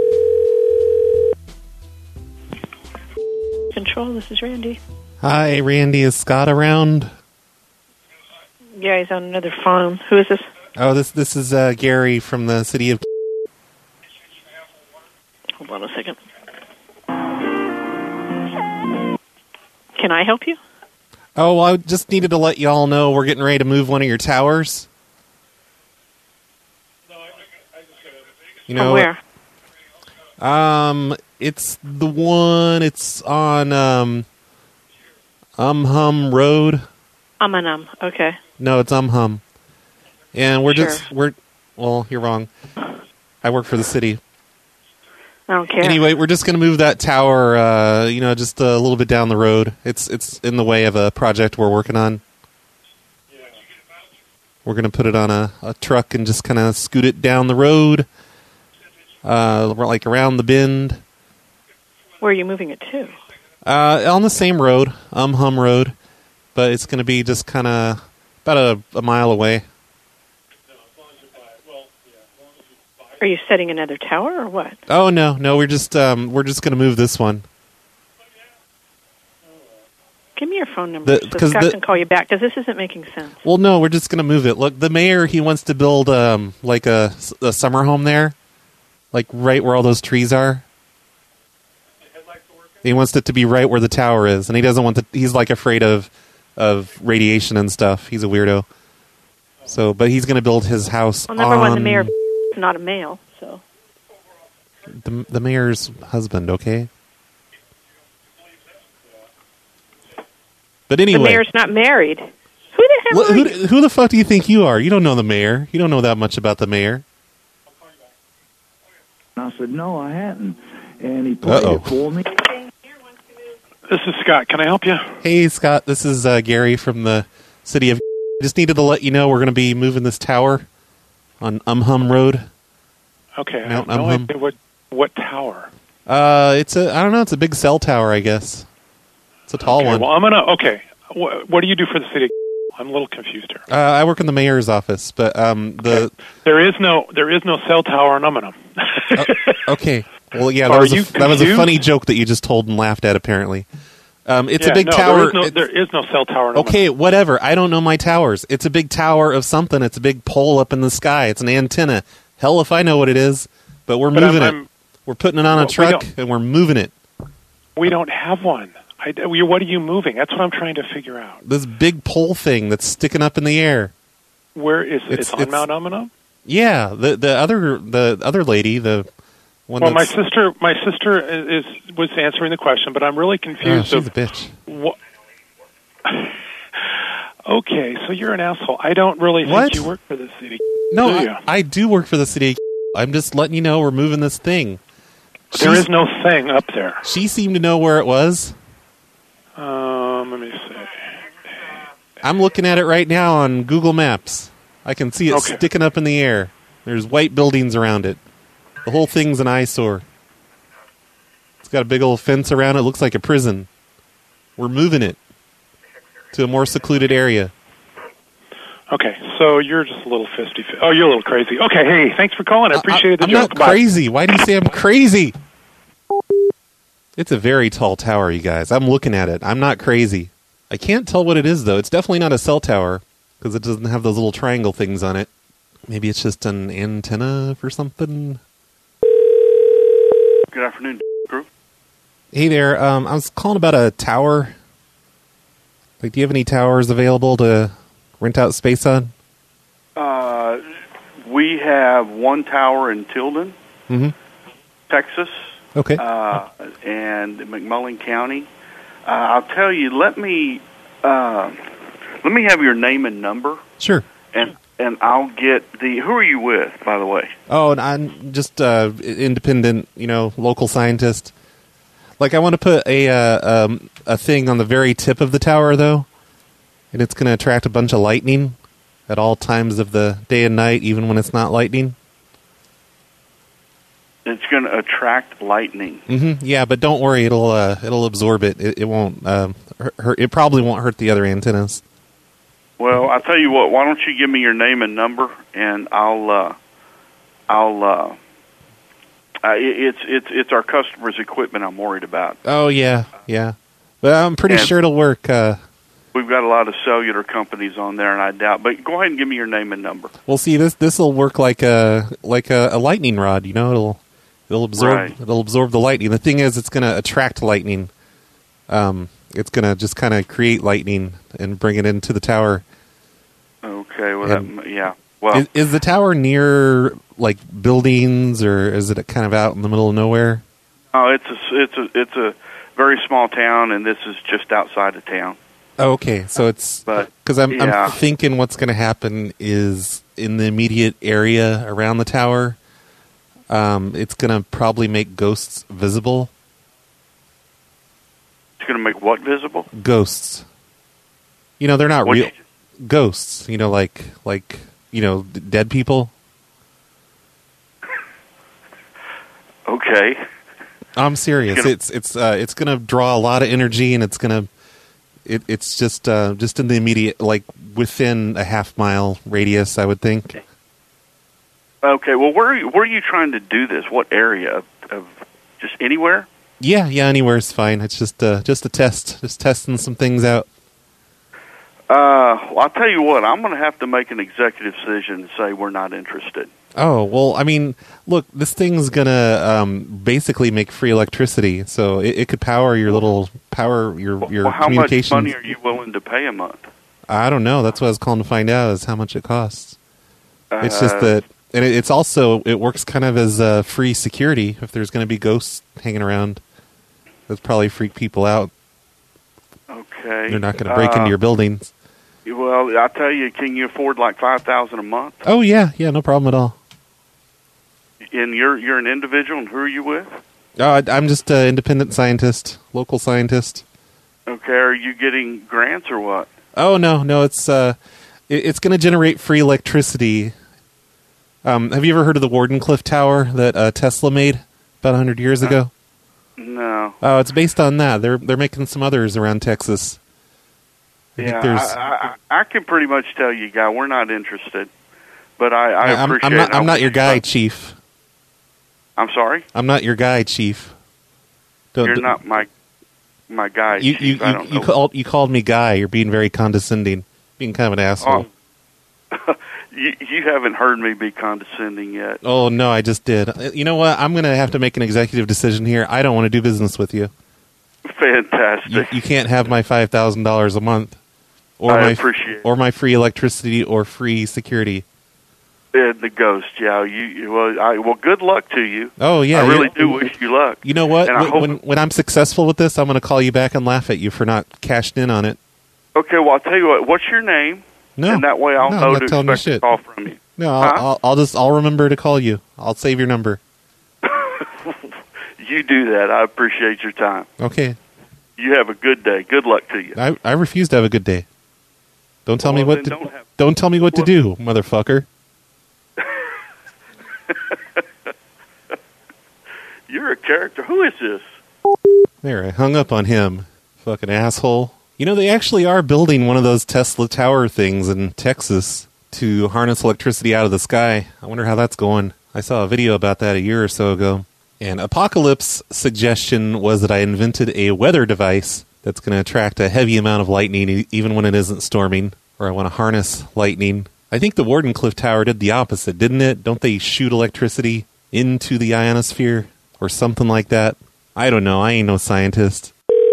Control, this is Randy. Hi, Randy. Is Scott around? Yeah, he's on another phone. Who is this? Oh, this this is uh, Gary from the city of... Hold on a second. Can I help you? Oh, well, I just needed to let you all know we're getting ready to move one of your towers. You know, From where? Um, it's the one, it's on, um, Um Hum Road. Um and um, okay. No, it's Um Hum. And we're Sure. just, we're, well, you're wrong. I work for the city. I don't care. Anyway, we're just going to move that tower, uh, you know, just a little bit down the road. It's it's in the way of a project we're working on. We're going to put it on a, a truck and just kind of scoot it down the road, uh, like around the bend. Where are you moving it to? Uh, on the same road, Um Hum Road, but it's going to be just kind of about a, a mile away. Are you setting another tower or what? Oh no, no, we're just um, we're just going to move this one. Give me your phone number The- so 'cause Scott the- can call you back, because this isn't making sense. Well, no, we're just going to move it. Look, the mayor, he wants to build um, like a, a summer home there, like right where all those trees are. He wants it to be right where the tower is, and he doesn't want to. He's like afraid of of radiation and stuff. He's a weirdo. So, but he's going to build his house Well, number on one, the mayor is not a male, so. the, the mayor's husband. Okay. But anyway, The mayor's not married. Who the hell Wh- are who, you? who the fuck do you think you are? You don't know the mayor. You don't know that much about the mayor. I said, no, I hadn't. And he played Uh-oh. it for me. This is Scott. Can I help you? Hey, Scott. This is uh, Gary from the city of... Just needed to let you know we're going to be moving this tower on Um Hum Road. Okay, I have Mount no Um Hum. idea what, what tower. Uh, it's a... I don't know. It's a big cell tower, I guess. It's a tall Okay, one. well, I'm going to... Okay, what, what do you do for the city? I'm a little confused here. Uh, I work in the mayor's office, but um, the... There is no there is no cell tower in Uminham. Okay. Well, yeah, that Are was, a, you that was a confused? funny joke that you just told and laughed at, apparently. Um, it's Yeah, a big no, tower. There is no, It's- there is no cell tower in Uminham. Okay, whatever. I don't know my towers. It's a big tower of something. It's a big pole up in the sky. It's an antenna. Hell if I know what it is, but we're But moving I'm- it. I'm- We're putting it on Well, a we truck, don't- and we're moving it. We don't have one. I, we- what are you moving? That's what I'm trying to figure out. This big pole thing that's sticking up in the air. Where is it? It's- It's, on it's- Mount Uminham? Yeah, the the other the other lady, the one Well, my that's... sister my sister is, is was answering the question, but I'm really Oh, confused. she's of a bitch. What? Okay, so you're an asshole. I don't really think What? you work for the city. No, do you? I, I do work for the city. I'm just letting you know we're moving this thing. There She's- is no thing up there. She seemed to know where it was. Um, let me see. I'm looking at it right now on Google Maps. I can see it Okay. sticking up in the air. There's white buildings around it. The whole thing's an eyesore. It's got a big old fence around it. Looks like a prison. We're moving it to a more secluded area. Okay, so you're just a little fisty. Oh, you're a little crazy. Okay, hey, thanks for calling. I appreciate the I'm joke. not Bye. crazy. Why do you say I'm crazy? It's a very tall tower, you guys. I'm looking at it. I'm not crazy. I can't tell what it is, though. It's definitely not a cell tower because it doesn't have those little triangle things on it. Maybe it's just an antenna for something. Good afternoon, group. Hey there. Um, I was calling about a tower. Like, do you have any towers available to rent out space on? Uh, we have one tower in Tilden, Mm-hmm. Texas. Okay. Uh, and McMullen County. Uh, I'll tell you. Let me uh, let me have your name and number. Sure. And and I'll get the. Who are you with, by the way? Oh, and I'm just uh, independent, you know, local scientist. Like, I want to put a uh, um, a thing on the very tip of the tower, though, and it's going to attract a bunch of lightning at all times of the day and night, even when it's not lightning. It's going to attract lightning. Mm-hmm. Yeah, but don't worry, it'll uh, it'll absorb it. It, it won't um, hurt. It probably won't hurt the other antennas. Well, I'll tell you what. Why don't you give me your name and number, and I'll, uh, I'll. Uh, uh, it's it's it's our customers' equipment I'm worried about. Oh yeah, yeah. But I'm pretty And- sure it'll work. Uh, We've got a lot of cellular companies on there, and I doubt. But go ahead and give me your name and number. Well, see, this this will work like a like a, a lightning rod. You know, it'll it'll absorb Right. it'll absorb the lightning. The thing is, it's going to attract lightning. Um, it's going to just kind of create lightning and bring it into the tower. Okay. Well, And- that, yeah. Well, Is, is the tower near like buildings, or is it kind of out in the middle of nowhere? oh, it's a it's a it's a very small town, and this is just outside of town. Oh, okay, so it's But because I'm, yeah. I'm thinking what's going to happen is in the immediate area around the tower, um, it's going to probably make ghosts visible. It's going to make what visible? Ghosts. You know, they're not What'd real ghosts. You know, like like you know, d- dead people. Okay. I'm serious. It's gonna- It's it's uh, it's going to draw a lot of energy, and it's going to it, it's just uh, just in the immediate, like within a half mile radius, I would think. Okay. Well, where are you, where are you trying to do this? What area of, of just anywhere? Yeah, yeah, anywhere's fine. It's just uh, just a test, just testing some things out. Uh, well, I'll tell you what. I'm going to have to make an executive decision and say we're not interested. Oh, well, I mean, look, this thing's gonna um, basically make free electricity, so it, it could power your little power your your Well, how much communications. money are you willing to pay a month? I don't know. That's what I was calling to find out is how much it costs. It's just Uh, that, and it, it's also it works kind of as uh, free security. If there's going to be ghosts hanging around, that's probably freak people out. Okay. They're not going to break Uh, into your buildings. Well, I'll tell you, can you afford like five thousand a month? Oh yeah, yeah, no problem at all. And you're you're an individual, and who are you with? Oh, I, I'm just an independent scientist, local scientist. Okay, are you getting grants or what? Oh no, no, it's uh, it, it's going to generate free electricity. Um, have you ever heard of the Wardenclyffe Tower that uh, Tesla made about a hundred years ago? No. Oh, it's based on that. They're they're making some others around Texas. I think Yeah, there's- I, I, I can pretty much tell you, guy, we're not interested. But I, I I'm, appreciate. I'm not. it. I'm I not your wish- guy, Chief. I'm sorry. I'm not your guy, Chief. Don't, You're don't- not my my guy. You Chief. you I you, don't you know. called you called me guy. You're being very condescending. Being kind of an asshole. Oh, you, you haven't heard me be condescending yet. Oh no, I just did. Uh, You know what? I'm going to have to make an executive decision here. I don't want to do business with you. Fantastic. You, you can't have my five thousand dollars a month, or I my appreciate it. or my free electricity or free security. And the ghost, yeah. You, you well, I, well, good luck to you. Oh yeah, I really you- do wish you luck. You know what? And I When, hope- when when I'm successful with this, I'm going to call you back and laugh at you for not cashed in on it. Okay, well, I'll tell you what. What's your name? No, and that way I'll no, I'm know not to telling you expect a shit. call from you. No, I'll, Huh? I'll, I'll just I'll remember to call you. I'll save your number. You do that. I appreciate your time. Okay. You have a good day. Good luck to you. I I refuse to have a good day. Don't tell me Well, what then to don't have- don't tell me what to do, motherfucker. You're a character. Who is this? There, I hung up on him. Fucking asshole. You know, they actually are building one of those Tesla tower things in Texas to harness electricity out of the sky. I wonder how that's going. I saw a video about that a year or so ago. And Apocalypse suggestion was that I invented a weather device that's going to attract a heavy amount of lightning e- even when it isn't storming, or I want to harness lightning. I think the Wardenclyffe Tower did the opposite, didn't it? Don't they shoot electricity into the ionosphere? or something like that. I don't know. I ain't no scientist.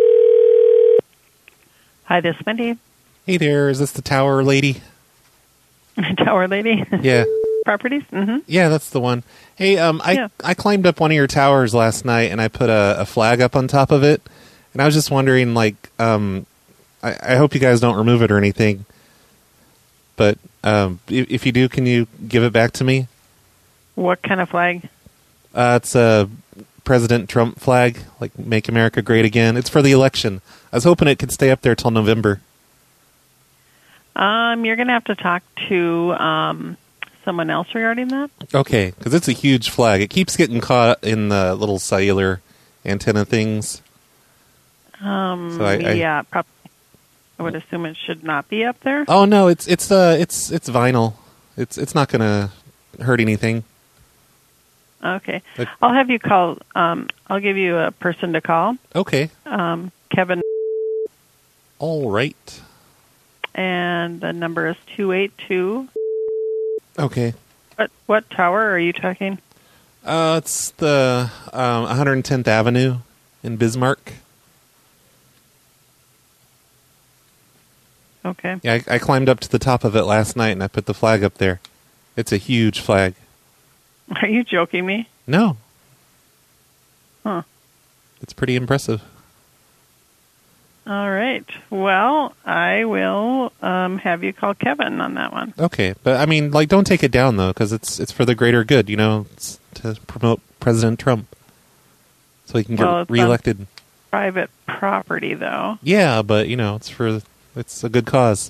Hi, this is Wendy. Hey there. Is this the tower lady? Tower lady? Yeah. Properties? Mm-hmm. Yeah, that's the one. Hey, um, I Yeah. I climbed up one of your towers last night, and I put a, a flag up on top of it. And I was just wondering, like, um, I, I hope you guys don't remove it or anything. But um, if, if you do, can you give it back to me? What kind of flag? Uh, it's a President Trump flag, like "Make America Great Again." It's for the election. I was hoping it could stay up there till November. Um, you're going to have to talk to um, someone else regarding that. Okay, because it's a huge flag. It keeps getting caught in the little cellular antenna things. Um, So I- I- yeah, prob- I would assume it should not be up there. Oh no, it's it's uh it's it's vinyl. It's it's not gonna hurt anything. Okay. But- I'll have you call, um, I'll give you a person to call. Okay. Um, Kevin. All right. And the number is two eight two. Okay. What, what tower are you talking? Uh, it's the um, one hundred tenth Avenue in Bismarck. Okay. Yeah, I, I climbed up to the top of it last night and I put the flag up there. It's a huge flag. Are you joking me? No, Huh. it's pretty impressive. All right. Well, I will um, have you call Kevin on that one. Okay, but I mean, like, don't take it down though, because it's it's for the greater good. You know, it's to promote President Trump so he can get Well, it's on reelected. Private property, though. Yeah, but you know, it's for it's a good cause.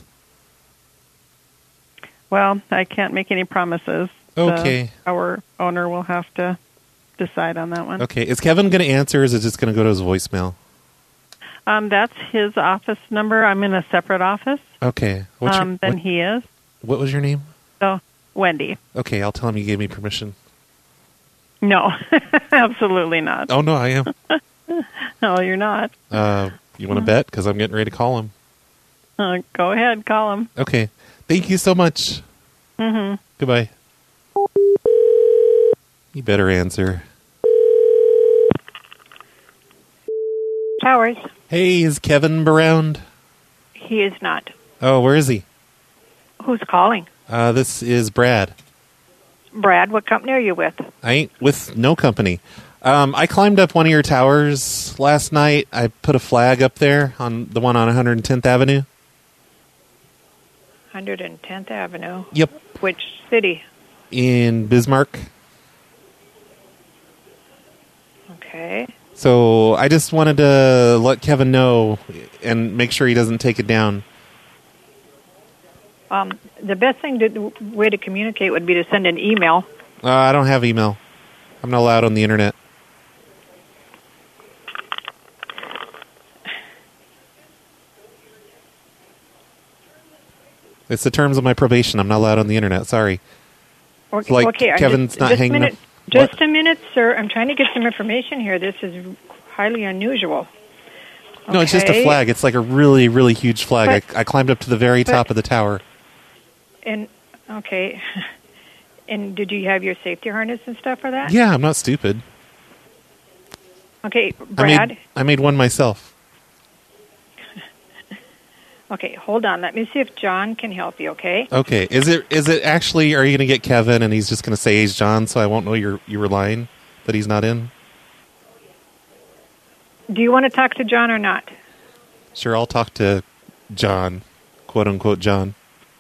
Well, I can't make any promises. Okay. The, our owner will have to decide on that one. Okay, is Kevin going to answer, or is it just going to go to his voicemail? Um, that's his office number. I'm in a separate office. Okay. What's um, your, than what, he is. what was your name? So, Wendy. Okay, I'll tell him you gave me permission. No, absolutely not. Oh, no, I am. No, you're not. Uh, you want to bet? Because I'm getting ready to call him. Uh, go ahead, call him. Okay. Thank you so much. Mm-hmm. Goodbye. You better answer. Towers. Hey, is Kevin around? He is not. Oh, where is he? Who's calling? Uh, this is Brad. Brad, what company are you with? I ain't with no company. Um, I climbed up one of your towers last night. I put a flag up there on the one on one hundred tenth Avenue. one hundred tenth Avenue. Yep. Which city? In Bismarck. Okay. So I just wanted to let Kevin know and make sure he doesn't take it down. Um, the best thing to way to communicate would be to send an email. Uh, I don't have email. I'm not allowed on the internet. It's the terms of my probation. I'm not allowed on the internet. Sorry. Okay, Like okay, I Kevin's just, not just hanging minute, up- Just What? a minute, sir. I'm trying to get some information here. This is highly unusual. No, it's just a Okay. flag. It's like a really, really huge flag. But- I, I climbed up to the very but- top of the tower. And okay, and did you have your safety harness and stuff for that? Yeah, I'm not stupid. Okay, I Brad. made, I made one myself. Okay, hold on. Let me see if John can help you. Okay. Okay, is it is it actually? Are you going to get Kevin and he's just going to say he's John, so I won't know you're you were lying that he's not in? Do you want to talk to John or not? Sure, I'll talk to John, quote unquote John.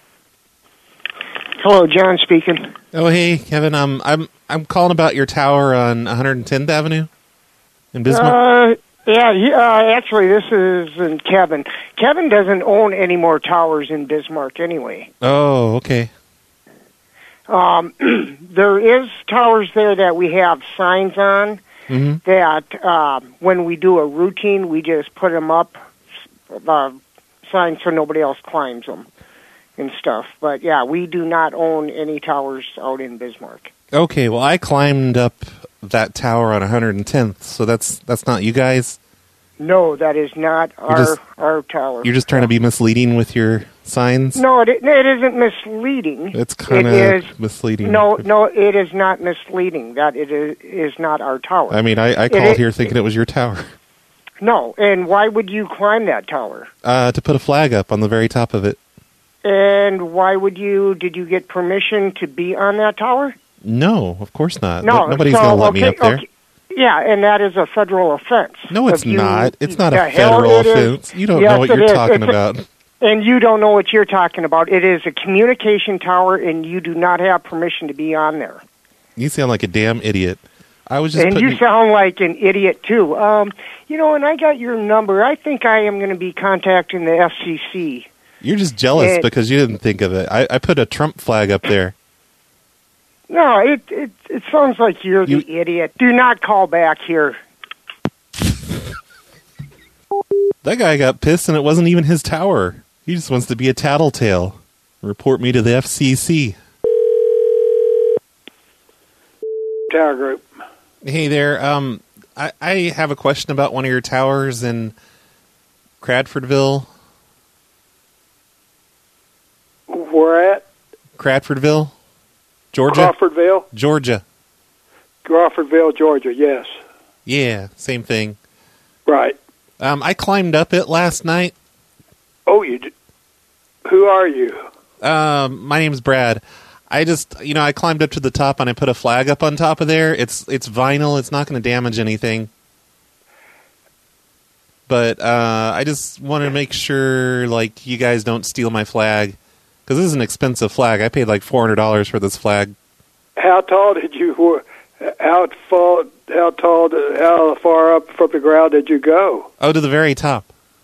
Hello, John speaking. Oh, hey, Kevin. Um, I'm I'm calling about your tower on one hundred tenth Avenue in Bismarck. Uh, yeah, he, uh, actually, this is in Kevin. Kevin doesn't own any more towers in Bismarck anyway. Oh, okay. Um, there is towers there that we have signs on Mm-hmm. that uh, when we do a routine, we just put them up, uh, signs so nobody else climbs them and stuff. But, yeah, we do not own any towers out in Bismarck. Okay, well, I climbed up that tower on one hundred tenth, so that's that's not you guys. No, that is not our just- our tower. You're just trying to be misleading with your signs? No, it, it isn't misleading. It's kind It is- of misleading. No, no, it is not misleading. That it is, is not our tower. I mean, I, I It called is- here thinking it was your tower. No, and why would you climb that tower? Uh, to put a flag up on the very top of it. And why would you? Did you get permission to be on that tower? No, of course not. No, Nobody's so, going to let me okay, up there. okay. Yeah, and that is a federal offense. No, it's If you- not. It's not a the hell federal it is. offense. You don't Yes, know what it you're is. talking It's a- about. And you don't know what you're talking about. It is a communication tower, and you do not have permission to be on there. You sound like a damn idiot. I was just And putting... you sound like an idiot, too. Um, you know, and I got your number. I think I am going to be contacting the F C C. You're just jealous and- because you didn't think of it. I, I put a Trump flag up there. No, it it, it sounds like you're You- the idiot. Do not call back here. That guy got pissed and it wasn't even his tower. He just wants to be a tattletale. Report me to the F C C. Tower Group. Hey there. Um, I, I have a question about one of your towers in Cradfordville. Where at? Cradfordville, Georgia. Crawfordville? Georgia. Crawfordville, Georgia, yes. Yeah, same thing. Right. Um, I climbed up it last night. Oh, you d- who are you? Um, my name's Brad. I just, you know, I climbed up to the top and I put a flag up on top of there. It's it's vinyl. It's not going to damage anything. But uh, I just want to make sure, like, you guys don't steal my flag. Because this is an expensive flag. I paid like four hundred dollars for this flag. How tall did you, how far, how tall, how far up from the ground did you go? Oh, to the very top.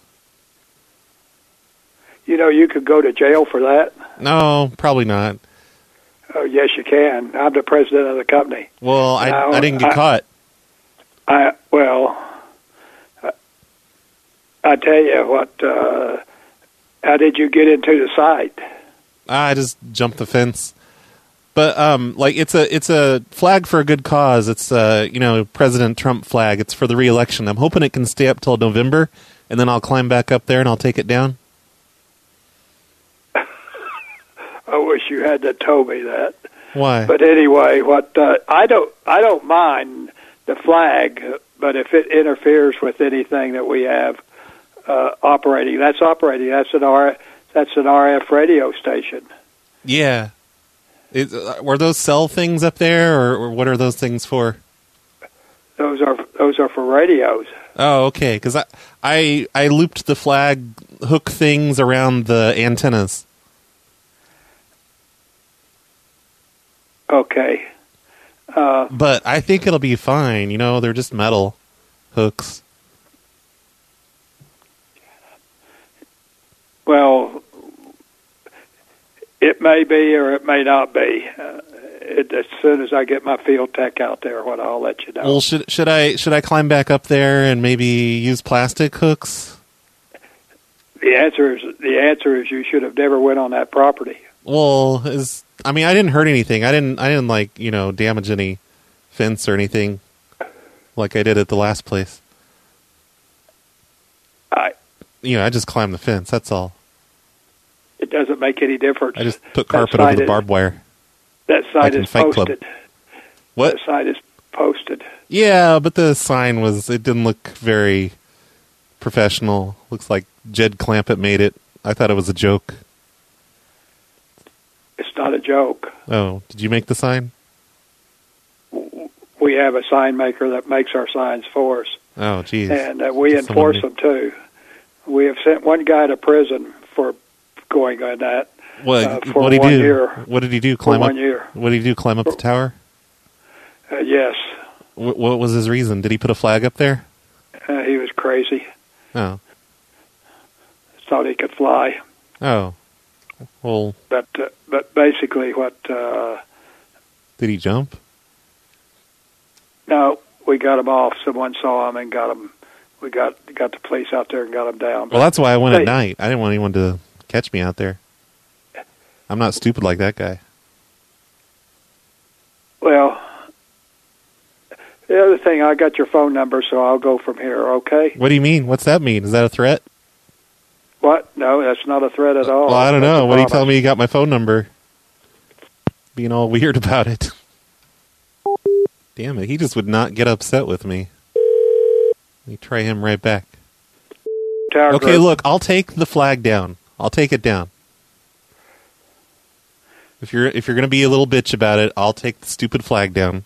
You know, you could go to jail for that. No, probably not. Oh, yes, you can. I'm the president of the company. Well, I, Now, I didn't get I- caught. I well, I, I tell you what. Uh, how did you get into the site? I just jumped the fence. But um, like it's a it's a flag for a good cause. It's uh you know President Trump flag. It's for the re-election. I'm hoping it can stay up till November, and then I'll climb back up there and I'll take it down. I wish you had to told me that. Why? But anyway, what uh, I don't I don't mind the flag, but if it interferes with anything that we have uh, operating, that's operating. That's an R that's an R F radio station. Yeah. Is, uh, were those cell things up there, or, or what are those things for? Those are those are for radios. Oh, okay. Because I, I I looped the flag hook things around the antennas. Okay. Uh, But I think it'll be fine. You know, they're just metal hooks. well, it may be or it may not be. Uh, it, as soon as I get my field tech out there, what I'll let you know. Well, should should I should I climb back up there and maybe use plastic hooks? The answer is the answer is you should have never went on that property. Well, is I mean I didn't hurt anything. I didn't I didn't like you know damage any fence or anything like I did at the last place. I you know I just climbed the fence. That's all. It doesn't make any difference. I just put That carpet over site the is- barbed wire. That like site in is Fight Club. posted. What? That site is posted. Yeah, but the sign was it didn't look very professional. Looks like Jed Clampett made it. I thought it was a joke. It's not a joke. Oh, did you make the sign? We have a sign maker that makes our signs for us, Oh, geez. and uh, we Someone enforce did- them too. We have sent one guy to prison for going on that. What? uh, for what did he one do? year. What did he do? For Climb one up? year. What did he do? Climb up the tower? Uh, yes, Wh- what was his reason? Did he put a flag up there? uh, he was crazy. Oh, Thought he could fly, oh. Well, but uh, but basically, what? Uh, did he jump? no, we got him off. Someone saw him and got him. We got got the police out there and got him down. Well, that's why I went Hey, at night. I didn't want anyone to catch me out there. I'm not stupid like that guy. Well, The other thing, I got your phone number, so I'll go from here, okay? What do you mean? What's that mean? Is that a threat? What? No, that's not a threat at all. Well, I don't That's know. a What do you promise. tell me you got my phone number? Being all weird about it. Damn it, he just would not get upset with me. Let me try him right back. Tower Okay, Group. look, I'll take the flag down. I'll take it down. If you're if you're going to be a little bitch about it, I'll take the stupid flag down.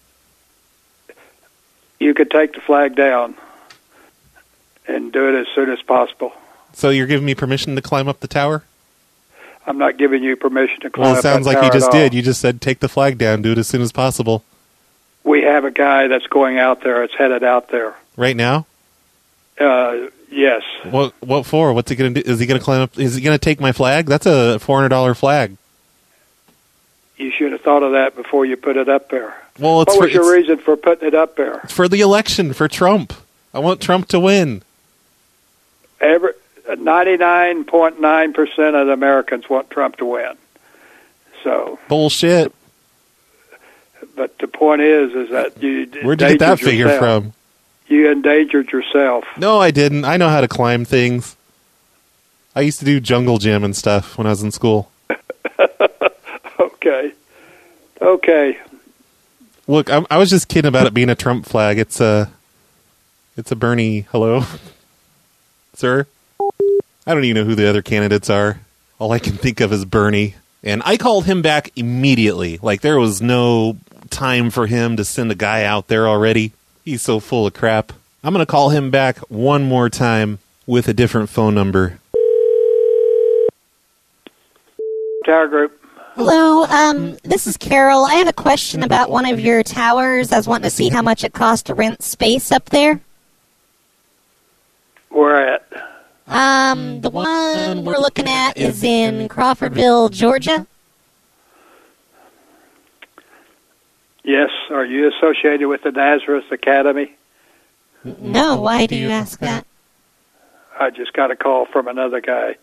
You could take the flag down and do it as soon as possible. So you're giving me permission to climb up the tower? I'm not giving you permission to climb Well, it up sounds that like you tower just at all. did. You just said take the flag down, do it as soon as possible. We have a guy that's going out there. It's headed out there. Right now? Uh, yes. What what for? What's he going to do? Is he going to climb up? Is he going to take my flag? That's a four hundred dollars flag. You should have thought of that before you put it up there. Well, it's what for, was your it's- reason for putting it up there? for the election, for Trump. I want Trump to win. Every ninety-nine point nine percent of the Americans want Trump to win. So, Bullshit. but the point is, is that you Where'd you get that endangered figure yourself. from? You endangered yourself. No, I didn't. I know how to climb things. I used to do jungle gym and stuff when I was in school. Okay. Okay. Look, I, I was just kidding about it being a Trump flag. It's a, it's a Bernie. Hello, sir. I don't even know who the other candidates are. All I can think of is Bernie, and I called him back immediately. Like there was no time for him to send a guy out there already. He's so full of crap. I'm gonna call him back one more time with a different phone number. Tower Group. Hello, um, this is Carol. I have a question about one of your towers. I was wanting to see how much it costs to rent space up there. Where at? Um, the one we're looking at is in Crawfordville, Georgia. Yes. Are you associated with the Nazareth Academy? No, why do you ask that? I just got a call from another guy.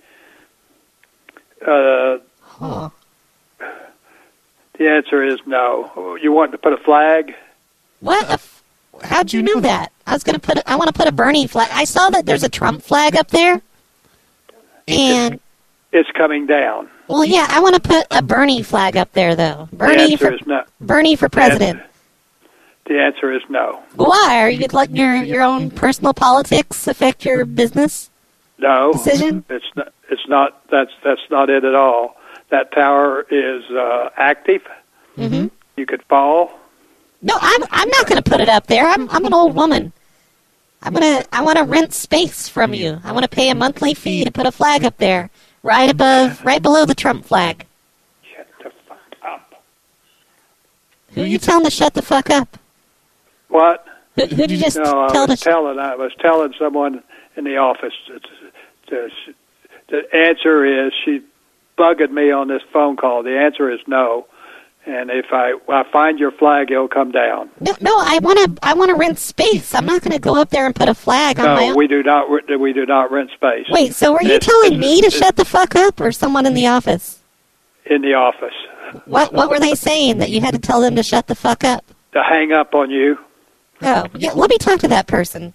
Uh, Huh. The answer is no. You want to put a flag? What? A f- How'd you know that? I was gonna put. A, I want to put a Bernie flag. I saw that there's a Trump flag up there, and It's coming down. well, yeah, I want to put a Bernie flag up there, though. The Bernie answer for is no. Bernie for president. The answer is no. Why? Are you letting your your own personal politics affect your business? No. Decision? It's not. It's not. That's that's not it at all. That tower is uh, active. Mm-hmm. You could fall. No, I'm I'm not going to put it up there. I'm I'm an old woman. I'm gonna I want to rent space from you. I want to pay a monthly fee to put a flag up there, right above, right below the Trump flag. Shut the fuck up. Who are you telling to shut the fuck up? What? Who who'd you just no, I tell was to? telling. I was telling someone in the office. To, to, to, the answer is she bugged me on this phone call. The answer is no. And if I, I find your flag, it'll come down. No, no, I want to I want to rent space. I'm not going to go up there and put a flag on my No, own. we do not. re- We do not rent space. Wait, so are you It's- telling me to it's shut the fuck up, or someone in the office? in the office What what were they saying that you had to tell them to shut the fuck up? to hang up on you? Oh, yeah, let me talk to that person.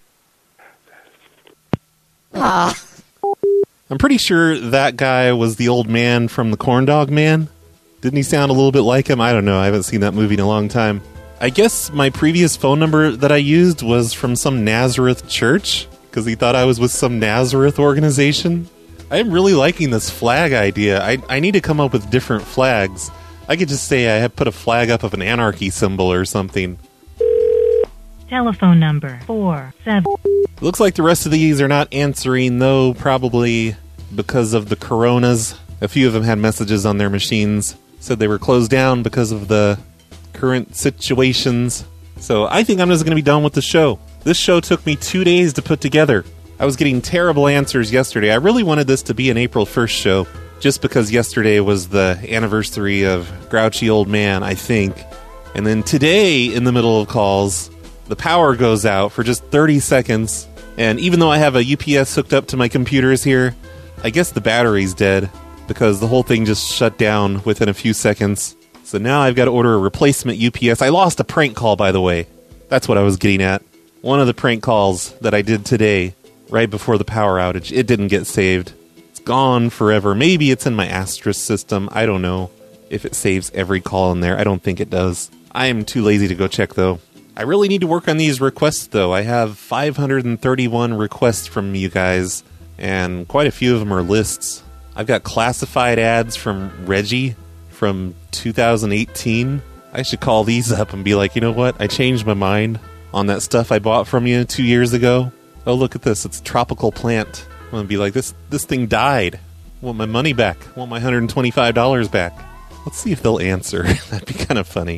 Ah, I'm pretty sure that guy was the old man from the Corn Dog Man. Didn't he sound a little bit like him? I don't know. I haven't seen that movie in a long time. I guess my previous phone number that I used was from some Nazareth church, because he thought I was with some Nazareth organization. I am really liking this flag idea. I, I need to come up with different flags. I could just say I have put a flag up of an anarchy symbol or something. Telephone number four seven. Looks like the rest of these are not answering, though, probably because of the coronas. A few of them had messages on their machines, said they were closed down because of the current situations. So I think I'm just going to be done with the show. This show took me two days to put together. I was getting terrible answers yesterday. I really wanted this to be an April first show, just because yesterday was the anniversary of Grouchy Old Man, I think. And then today, in the middle of calls, the power goes out for just thirty seconds, and even though I have a U P S hooked up to my computers here, I guess the battery's dead, because the whole thing just shut down within a few seconds. So now I've got to order a replacement U P S. I lost a prank call, by the way. That's what I was getting at. One of the prank calls that I did today, right before the power outage, it didn't get saved. It's gone forever. Maybe it's in my Asterisk system. I don't know if it saves every call in there. I don't think it does. I am too lazy to go check, though. I really need to work on these requests, though. I have five hundred thirty-one requests from you guys, and quite a few of them are lists. I've got classified ads from Reggie from two thousand eighteen. I should call these up and be like, you know what? I changed my mind on that stuff I bought from you two years ago. Oh, look at this. It's a tropical plant. I'm going to be like, this this thing died. I want my money back. I want my one hundred twenty-five dollars back. Let's see if they'll answer. That'd be kind of funny.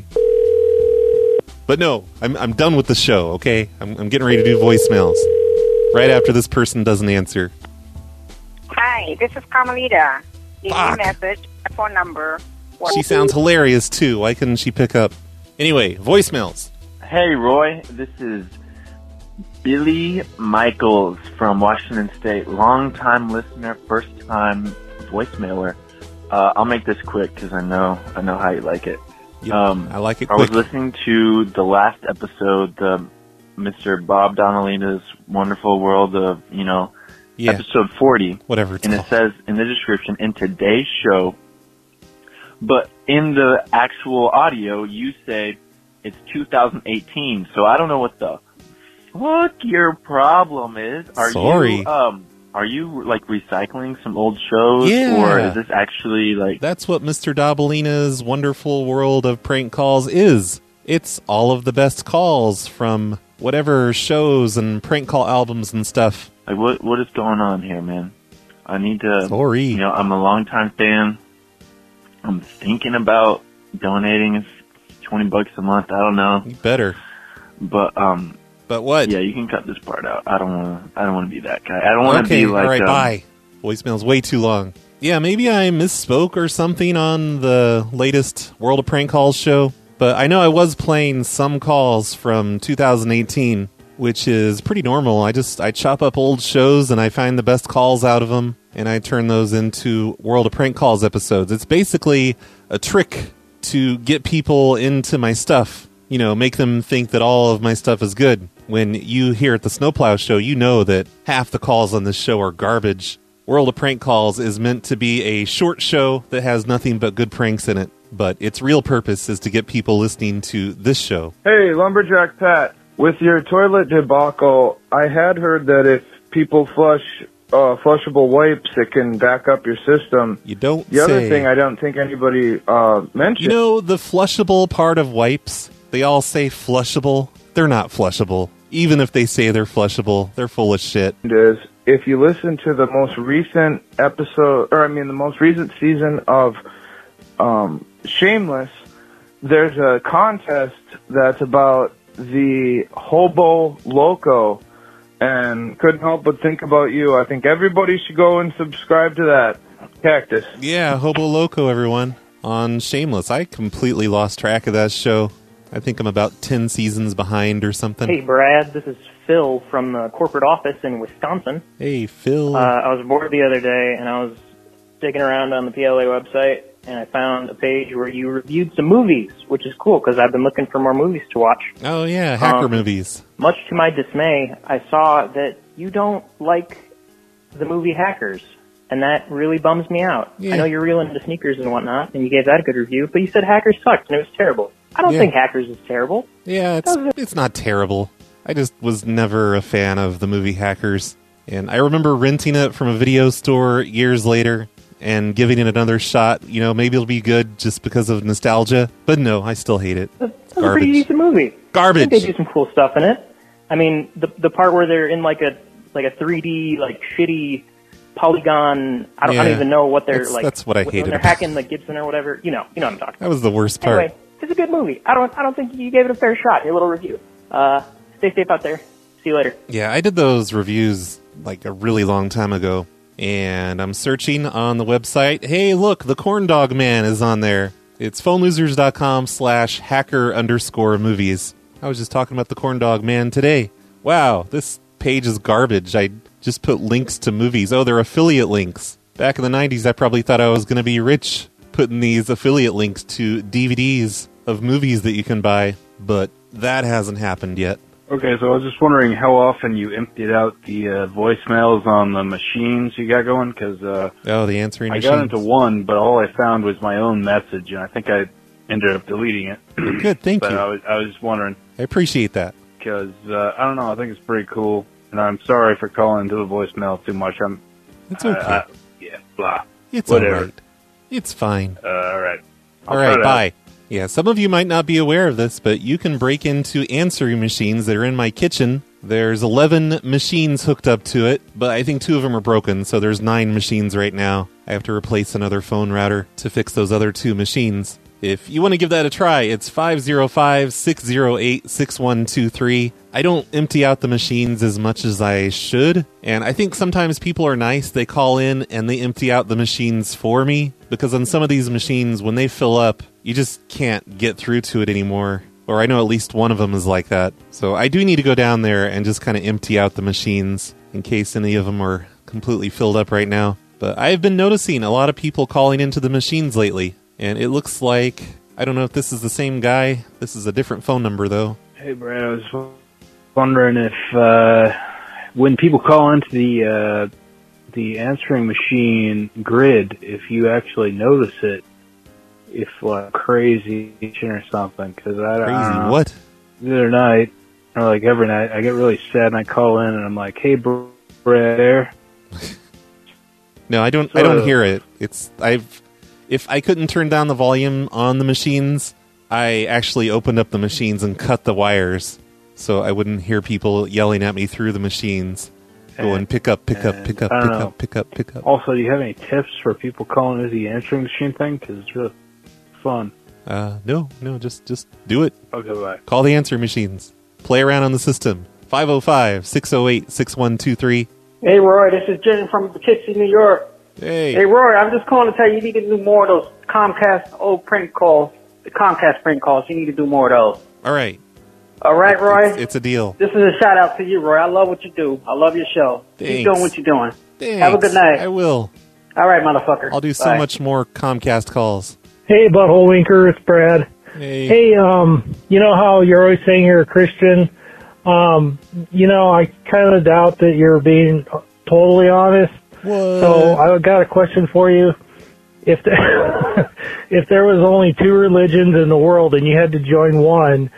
But no, I'm I'm done with the show, okay? I'm, I'm getting ready to do voicemails. Right after this person doesn't answer. Hi, this is Carmelita. Leave me a Fuck. message, a phone number. She sounds hilarious, too. Why couldn't she pick up? Anyway, voicemails. Hey, Roy. This is Billy Michaels from Washington State. Long-time listener, first-time voicemailer. Uh, I'll make this quick because I know I know how you like it. Yep, um, I like it I quick. was listening to the last episode, the Mister Bob Donalina's Wonderful World of, you know, Yeah. episode forty. Whatever it's And it says in the description, in today's show, but in the actual audio, you say it's two thousand eighteen. So I don't know what the fuck your problem is. Are Sorry. you, um, are you like recycling some old shows? Yeah. Or is this actually like... That's what Mister Dabalina's Wonderful World of Prank Calls is. It's all of the best calls from whatever shows and prank call albums and stuff. Like, what what is going on here, man? I need to... Sorry. You know, I'm a longtime fan. I'm thinking about donating. It's twenty bucks a month. I don't know. You better. But, um... But what? Yeah, you can cut this part out. I don't want to I don't want to be that guy. I don't want to Okay, be like... all right, um, bye. Voicemail's way too long. Yeah, maybe I misspoke or something on the latest World of Prank Calls show, but I know I was playing some calls from two thousand eighteen, which is pretty normal. I just I chop up old shows and I find the best calls out of them, and I turn those into World of Prank Calls episodes. It's basically a trick to get people into my stuff, you know, make them think that all of my stuff is good. When you hear at the Snowplow Show, you know that half the calls on this show are garbage. World of Prank Calls is meant to be a short show that has nothing but good pranks in it, but its real purpose is to get people listening to this show. Hey, Lumberjack Pat, with your toilet debacle, I had heard that if people flush uh, flushable wipes, it can back up your system. You don't The other say. thing I don't think anybody uh, mentioned. You know, the flushable part of wipes, they all say flushable. They're not flushable. Even if they say they're flushable, they're full of shit. Is if you listen to the most recent episode, or I mean the most recent season of um, Shameless, there's a contest that's about the Hobo Loco, and couldn't help but think about you. I think everybody should go and subscribe to that. Cactus. Yeah, Hobo Loco, everyone, on Shameless. I completely lost track of that show. I think I'm about ten seasons behind or something. Hey, Brad, this is Phil from the corporate office in Wisconsin. Hey, Phil. Uh, I was bored the other day, and I was digging around on the P L A website, and I found a page where you reviewed some movies, which is cool, because I've been looking for more movies to watch. Oh, yeah, hacker Um, movies. Much to my dismay, I saw that you don't like the movie Hackers, and that really bums me out. Yeah. I know you're real into sneakers and whatnot, and you gave that a good review, but you said Hackers sucked, and it was terrible. I don't Yeah. think Hackers is terrible. Yeah, it's it's not terrible. I just was never a fan of the movie Hackers. And I remember renting it from a video store years later and giving it another shot. You know, maybe it'll be good just because of nostalgia. But no, I still hate it. That's a pretty decent movie. Garbage. I think they do some cool stuff in it. I mean, the the part where they're in like a like a three D like shitty polygon. I don't, I don't Yeah. even know what they're That's- like. that's what I when hated They're about hacking the Gibson or whatever. You know, you know what I'm talking about. That was the worst part. Anyway, it's a good movie. I don't I don't think you gave it a fair shot. Your little review. Uh, stay safe out there. See you later. Yeah, I did those reviews like a really long time ago. And I'm searching on the website. Hey, look, the Corn Dog Man is on there. It's phonelosers.com slash hacker underscore movies. I was just talking about the Corn Dog Man today. Wow, this page is garbage. I just put links to movies. Oh, they're affiliate links. Back in the nineties, I probably thought I was going to be rich putting these affiliate links to D V Ds of movies that you can buy. But that hasn't happened yet. Okay, so I was just wondering how often you emptied out the uh, voicemails on the machines you got going, because uh, oh, the answering I machines. got into one, but all I found was my own message, and I think I ended up deleting it. Good, thank but you. I was, I was wondering. I appreciate that. Because, uh, I don't know, I think it's pretty cool, and I'm sorry for calling into the voicemail too much. I'm. It's okay. Uh, yeah, blah. It's Whatever. all right. It's fine. Uh, all right. I'll All right, try bye. that. Yeah, some of you might not be aware of this, but you can break into answering machines that are in my kitchen. There's eleven machines hooked up to it, but I think two of them are broken, so there's nine machines right now. I have to replace another phone router to fix those other two machines. If you want to give that a try, it's five oh five, six oh eight, six one two three. I don't empty out the machines as much as I should, and I think sometimes people are nice. They call in and they empty out the machines for me, because on some of these machines, when they fill up, you just can't get through to it anymore. Or I know at least one of them is like that. So I do need to go down there and just kind of empty out the machines in case any of them are completely filled up right now. But I've been noticing a lot of people calling into the machines lately. And it looks like, I don't know if this is the same guy. This is a different phone number, though. Hey, Brad, I was wondering if uh, when people call into the uh, the answering machine grid, if you actually notice it, if like crazy or something. Cause I, Crazy I don't know. what? The other night, or like every night, I get really sad and I call in and I'm like, "Hey, Brad, there." No, I don't. So- I don't hear it. It's I've. If I couldn't turn down the volume on the machines, I actually opened up the machines and cut the wires so I wouldn't hear people yelling at me through the machines. Going pick up, pick up, And pick up, I pick don't know. up, pick up, pick up. Also, do you have any tips for people calling into the answering machine thing? Because it's really fun. Uh, no, no, just just do it. Okay, bye. Call the answer machines. Play around on the system. five oh five, six oh eight, six one two three. Hey, Roy, this is Jen from Poughkeepsie, New York. Hey. Hey, Roy, I'm just calling to tell you you need to do more of those Comcast old prank calls, the Comcast prank calls. You need to do more of those. All right. All right, Roy? It's, it's a deal. This is a shout out to you, Roy. I love what you do. I love your show. Thanks. Keep doing what you're doing. Thanks. Have a good night. I will. All right, motherfucker. I'll do so Bye. much more Comcast calls. Hey, Butthole Winker, it's Brad. Hey. Hey, um, you know how you're always saying you're a Christian? Um, you know, I kind of doubt that you're being totally honest. What? So I got a question for you. If there, if there was only two religions in the world and you had to join one,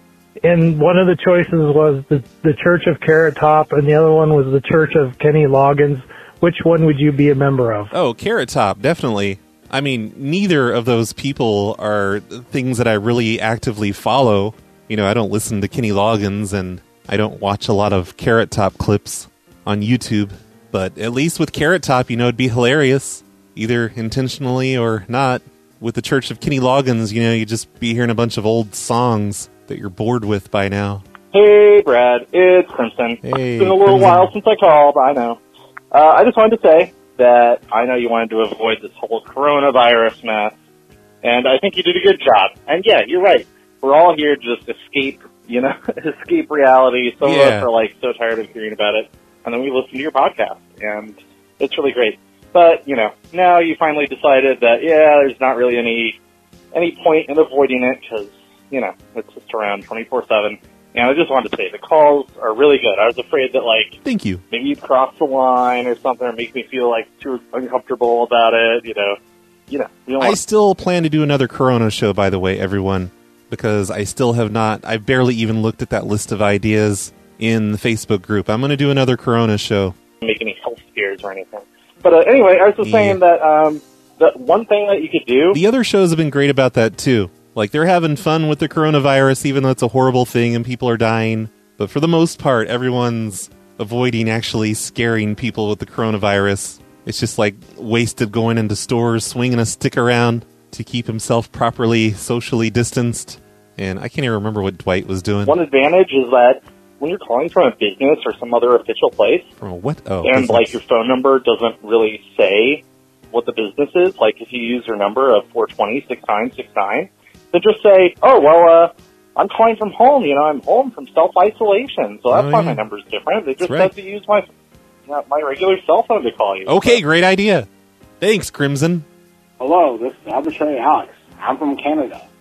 and one of the choices was the, the Church of Carrot Top and the other one was the Church of Kenny Loggins, which one would you be a member of? Oh, Carrot Top, definitely. I mean, neither of those people are things that I really actively follow. You know, I don't listen to Kenny Loggins and I don't watch a lot of Carrot Top clips on YouTube. But at least with Carrot Top, you know, it'd be hilarious, either intentionally or not. With the Church of Kenny Loggins, you know, you'd just be hearing a bunch of old songs that you're bored with by now. Hey, Brad, it's Crimson. Hey, it's been a little Crimson. while since I called, I know. Uh, I just wanted to say that I know you wanted to avoid this whole coronavirus mess, and I think you did a good job. And yeah, you're right. We're all here to just escape, you know, escape reality. Some of Yeah. us are, like, so tired of hearing about it, and then we listen to your podcast, and it's really great. But, you know, now you finally decided that, yeah, there's not really any any point in avoiding it, because, you know, it's just around twenty-four seven. And I just wanted to say, the calls are really good. I was afraid that, like, Thank you. maybe you'd cross the line or something, or make me feel, like, too uncomfortable about it, you know. You know, you don't I want still plan to do another Corona show, by the way, everyone, because I still have not, I've barely even looked at that list of ideas in the Facebook group. I'm going to do another Corona show. to make any health scares or anything. But uh, anyway, I was just Yeah. saying that um, the one thing that you could do... The other shows have been great about that, too. Like, they're having fun with the coronavirus, even though it's a horrible thing and people are dying. But for the most part, everyone's avoiding actually scaring people with the coronavirus. It's just like wasted going into stores, swinging a stick around to keep himself properly socially distanced. And I can't even remember what Dwight was doing. One advantage is that when you're calling from a business or some other official place, From a what? Oh, and business. like your phone number doesn't really say what the business is, like if you use your number of four twenty, six nine six nine, then just say, oh, well, uh, I'm calling from home, you know, I'm home from self-isolation, so that's Oh, why yeah. my number's different. They just That's right. have to use my uh, my regular cell phone to call you. Okay, great idea. Thanks, Crimson. Hello, this is Arbitrary Alex. I'm from Canada.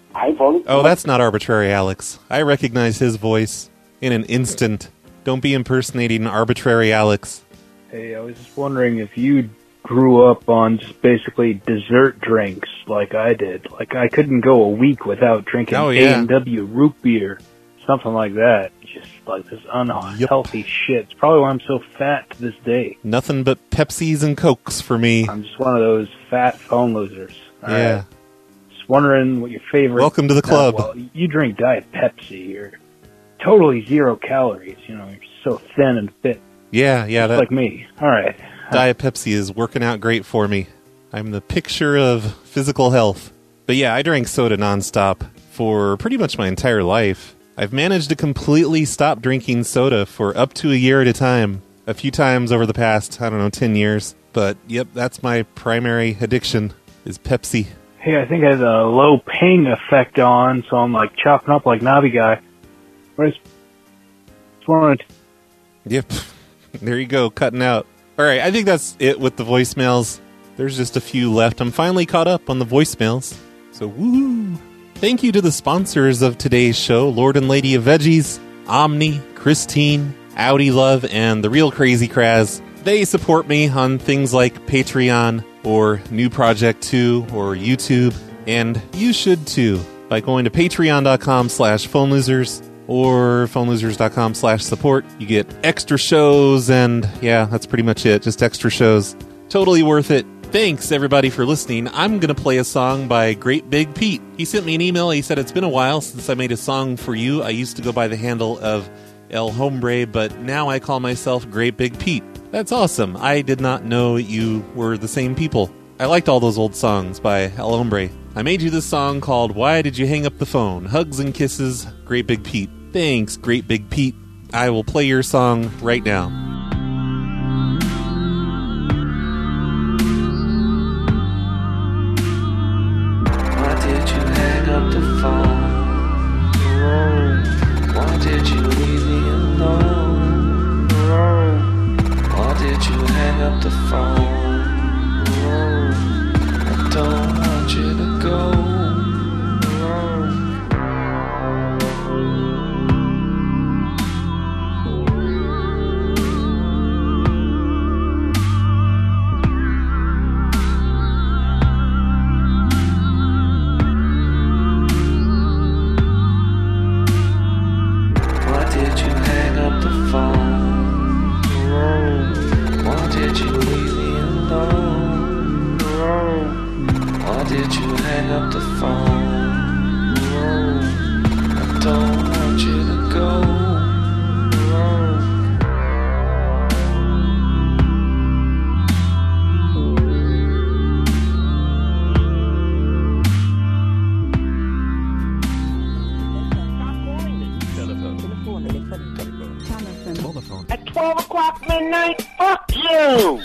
I voted. Oh, that's not Arbitrary Alex. I recognize his voice in an instant. Don't be impersonating Arbitrary Alex. Hey, I was just wondering if you grew up on just basically dessert drinks like I did. Like, I couldn't go a week without drinking Oh, A yeah. and W root beer, something like that. Just like this unhealthy shit. It's probably why I'm so fat to this day. Nothing but Pepsis and Cokes for me. I'm just one of those fat phone losers. All Yeah. right. Just wondering what your favorite... Welcome to the club. Uh, well, you drink Diet Pepsi. You're totally zero calories. You know, you're so thin and fit. Yeah, yeah. Just That like me. All right. Diet Pepsi is working out great for me. I'm the picture of physical health. But yeah, I drank soda nonstop for pretty much my entire life. I've managed to completely stop drinking soda for up to a year at a time. A few times over the past, I don't know, ten years. But yep, that's my primary addiction, is Pepsi. Hey, I think I had a low ping effect on, so I'm like chopping up like Navi Guy. But I just wanted to... Yep. There you go, cutting out. All right, I think that's it with the voicemails. There's just a few left. I'm finally caught up on the voicemails. So, woo! Thank you to the sponsors of today's show, Lord and Lady of Veggies, Omni, Christine, Audi Love, and The Real Crazy Kraz. They support me on things like Patreon or New Project two or YouTube, and you should too by going to patreon.com slash phone losers or phonelosers.com slash support. You get extra shows, and yeah, that's pretty much it. Just extra shows. Totally worth it. Thanks, everybody, for listening. I'm going to play a song by Great Big Pete. He sent me an email. He said, it's been a while since I made a song for you. I used to go by the handle of El Hombre, but now I call myself Great Big Pete. That's awesome. I did not know you were the same people. I liked all those old songs by El Hombre. I made you this song called Why Did You Hang Up the Phone? Hugs and Kisses, Great Big Pete. Thanks, Great Big Pete. I will play your song right now. Why did you hang up the phone? Why did you leave me alone? Why did you hang up the phone? I don't want you to go. Why did you hang up the phone? Why did you leave me alone? Why did you hang up the phone? I don't want you to go. At twelve o'clock midnight, fuck you!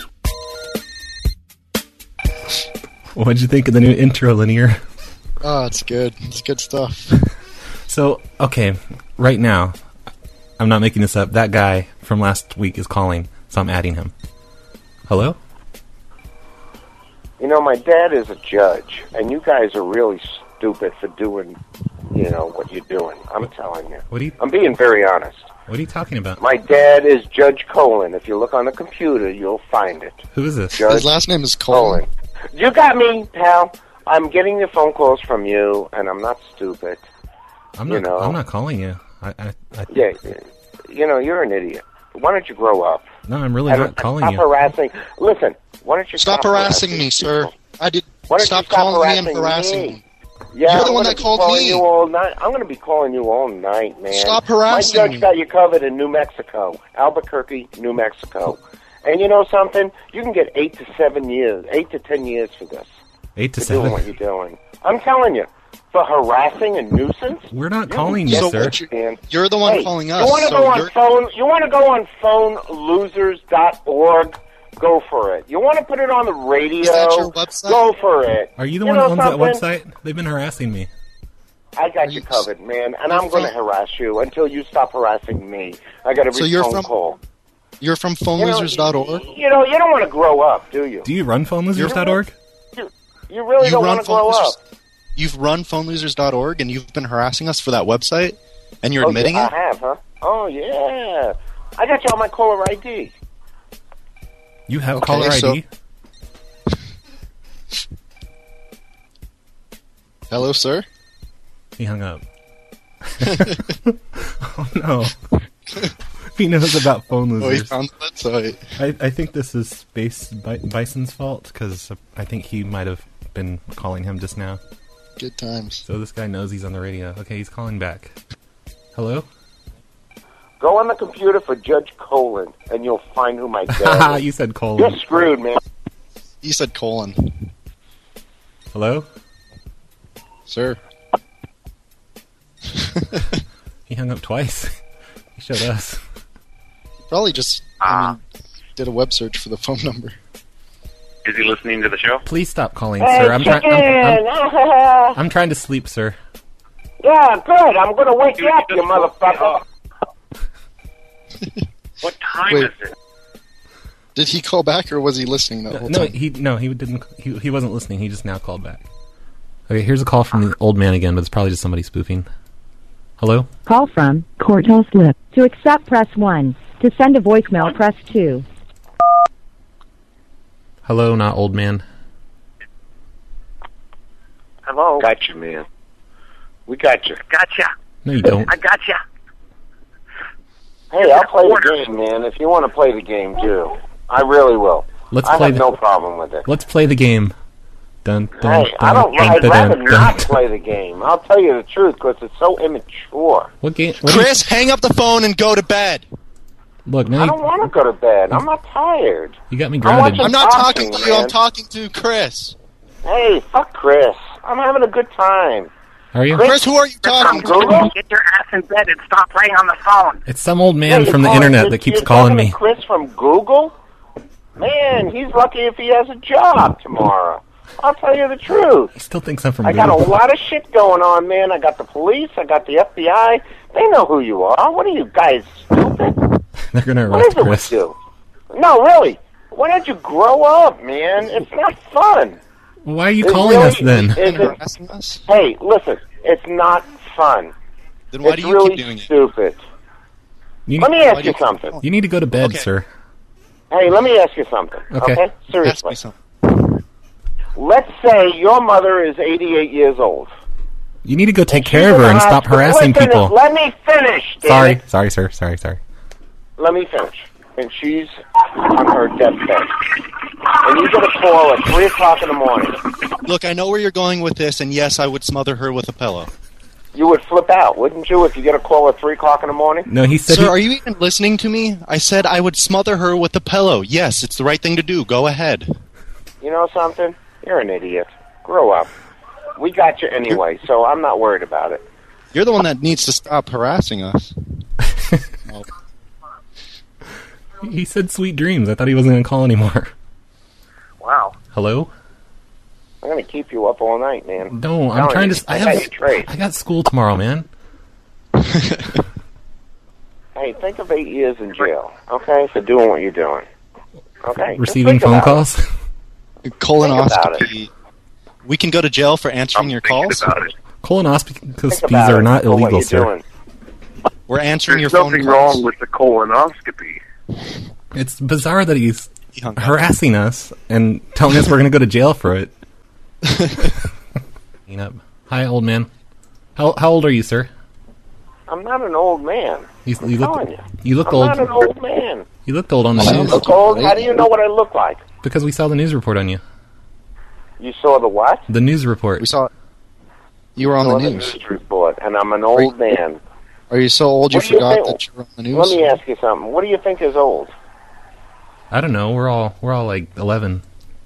What'd you think of the new intro, Linear? Oh, it's good. It's good stuff. So, okay, right now, I'm not making this up. That guy from last week is calling, so I'm adding him. Hello? You know, my dad is a judge, and you guys are really stupid for doing, you know, what you're doing. I'm telling you. What do you... I'm being very honest. What are you talking about? My dad is Judge Colin. If you look on the computer, you'll find it. Who is this? Judge His last name is Colin. You got me, pal. I'm getting the phone calls from you, and I'm not stupid. I'm not. You know? I'm not calling you. I. I, I Yeah, you know, you're an idiot. Why don't you grow up? No, I'm really And- not and calling stop you. harassing. Listen, why don't you Stop stop, harassing me, sir. I did. Why don't Stop you stop calling me and harassing harassing me? me. Yeah, You're the I'm one gonna that be called calling me. You all night. I'm going to be calling you all night, man. Stop harassing My judge me. got you covered in New Mexico, Albuquerque, New Mexico. And you know something? You can get eight to seven years, eight to ten years for this. Eight to for seven. doing what you're doing. I'm telling you, for harassing and nuisance. We're not you calling can you, get sir. what you can. You're the one Hey, calling You us, want to so go on you're- phone? You want to go on phone losers dot org? Go for it. You want to put it on the radio? Is that your website? Go for it. Are you the You one that know owns that something? website? They've been harassing me. I got you covered, man, and I'm going to harass you until you stop harassing me. I got every So you're phone from- call. You're from phone losers dot org? You know, you don't want to grow up, do you? Do you run phone losers dot org? You, you really You don't run want to grow phone losers- up. you've run phone losers dot org and you've been harassing us for that website, and you're oh, admitting yeah, it? I have, huh? Oh, yeah. I got you on my caller I D. You have Okay, caller so- I D? Hello, sir? He hung up. Oh, no. He knows about phone Oh, he losers. found the website. I, I think this is Space Bi- Bison's fault, because I think he might have been calling him just now. Good times. So this guy knows he's on the radio. Okay, he's calling back. Hello? Go on the computer for Judge Colin, and you'll find who my dad is. You said colon. You're screwed, man. You said colon. Hello? Sir? He hung up twice. He showed us. Probably just I mean, did a web search for the phone number. Is he listening to the show? Please stop calling, Hey, sir. I'm, try- chicken! I'm, I'm, I'm trying to sleep, sir. Yeah, good. I'm going to wake you up, you motherfucker. What time Wait. is it? Did he call back or was he listening the whole No, time? he no, he didn't. He, he wasn't listening. He just now called back. Okay, here's a call from the old man again, but it's probably just somebody spoofing. Hello? Call from Cortel Slip. To accept, press one. To send a voicemail, press two. Hello, not old man. Hello? Got you, man. We got you. Gotcha. No, you don't. I gotcha. Hey, I'll play the game, man. If you want to play the game, too. I really will. Let's I play have the- no problem with it. Let's play the game. Dun, dun, Hey, dun, I don't. dun, I'd dun, rather dun, not dun. play the game. I'll tell you the truth, because it's so immature. What game? What do you- Chris, hang up the phone and go to bed. Look, now I you, don't want to go to bed. I'm not tired. you got me I'm grounded. watching I'm not boxing, talking to you, man. I'm talking to Chris. Hey, fuck Chris. I'm having a good time. Are you? Chris, who are you talking From to? Google? Get your ass in bed and stop playing on the phone. It's some old man Yeah, from the you're calling- internet you're- that keeps you're calling talking me. to Chris from Google? Man, he's lucky if he has a job tomorrow. I'll tell you the truth. He still thinks I'm from I got a Google. lot of shit going on, man. I got the police. I got the F B I. They know who you are. What are you guys, stupid? They're gonna What arrest is it with Chris. you? No, really. Why don't you grow up, man? It's not fun. Why are you It calling really us then? isn't- Harassing us? Hey, listen. It's not fun. Then why it's do you really keep doing it? stupid. You, Let me Why ask do you you- something. you need to go to bed, Okay. sir. Hey, let me ask you something. Okay. Okay? Ask Seriously. me something. Let's say your mother is eighty-eight years old. You need to go take She's care of in her the and stop hospital. harassing Listen, people. Let me finish. damn Sorry, it. sorry, sir. Sorry, sorry. Let me finish. And she's on her deathbed. And you get a call at three o'clock in the morning. Look, I know where you're going with this, and yes, I would smother her with a pillow. You would flip out, wouldn't you, if you get a call at three o'clock in the morning? No, he said. Sir, he- are you even listening to me? I said I would smother her with a pillow. Yes, it's the right thing to do. Go ahead. You know something? You're an idiot. Grow up. We got you anyway, so I'm not worried about it. You're the one that needs to stop harassing us. He said sweet dreams. I thought he wasn't going to call anymore. Wow. Hello? I'm going to keep you up all night, man. No, I'm Telling trying you, to. I I got have. you traced. I got school tomorrow, man. Hey, think of eight years in jail, okay, for doing what you're doing. Okay? Just Receiving think phone about calls. Colonoscopy. We can go to jail for answering your calls. Colonoscopies Think about are it not for what illegal, you're sir. doing. We're answering There's your phone nothing calls. wrong with the colonoscopy. It's bizarre that he's harassing us and telling us we're going to go to jail for it. Clean up. Hi, old man. How how old are you, sir? I'm not an old man. You, I'm you look telling you. you look I'm old. not an old man. You looked old on the I news look old? How do you know what I look like? because we saw the news report on you. You saw the what? The news report. We saw. You were on saw the news. news report, and I'm an old man. Are you so old you What do you forgot think- that you were on the news? Let me ask you something. What do you think is old? I don't know. We're all we're all like eleven.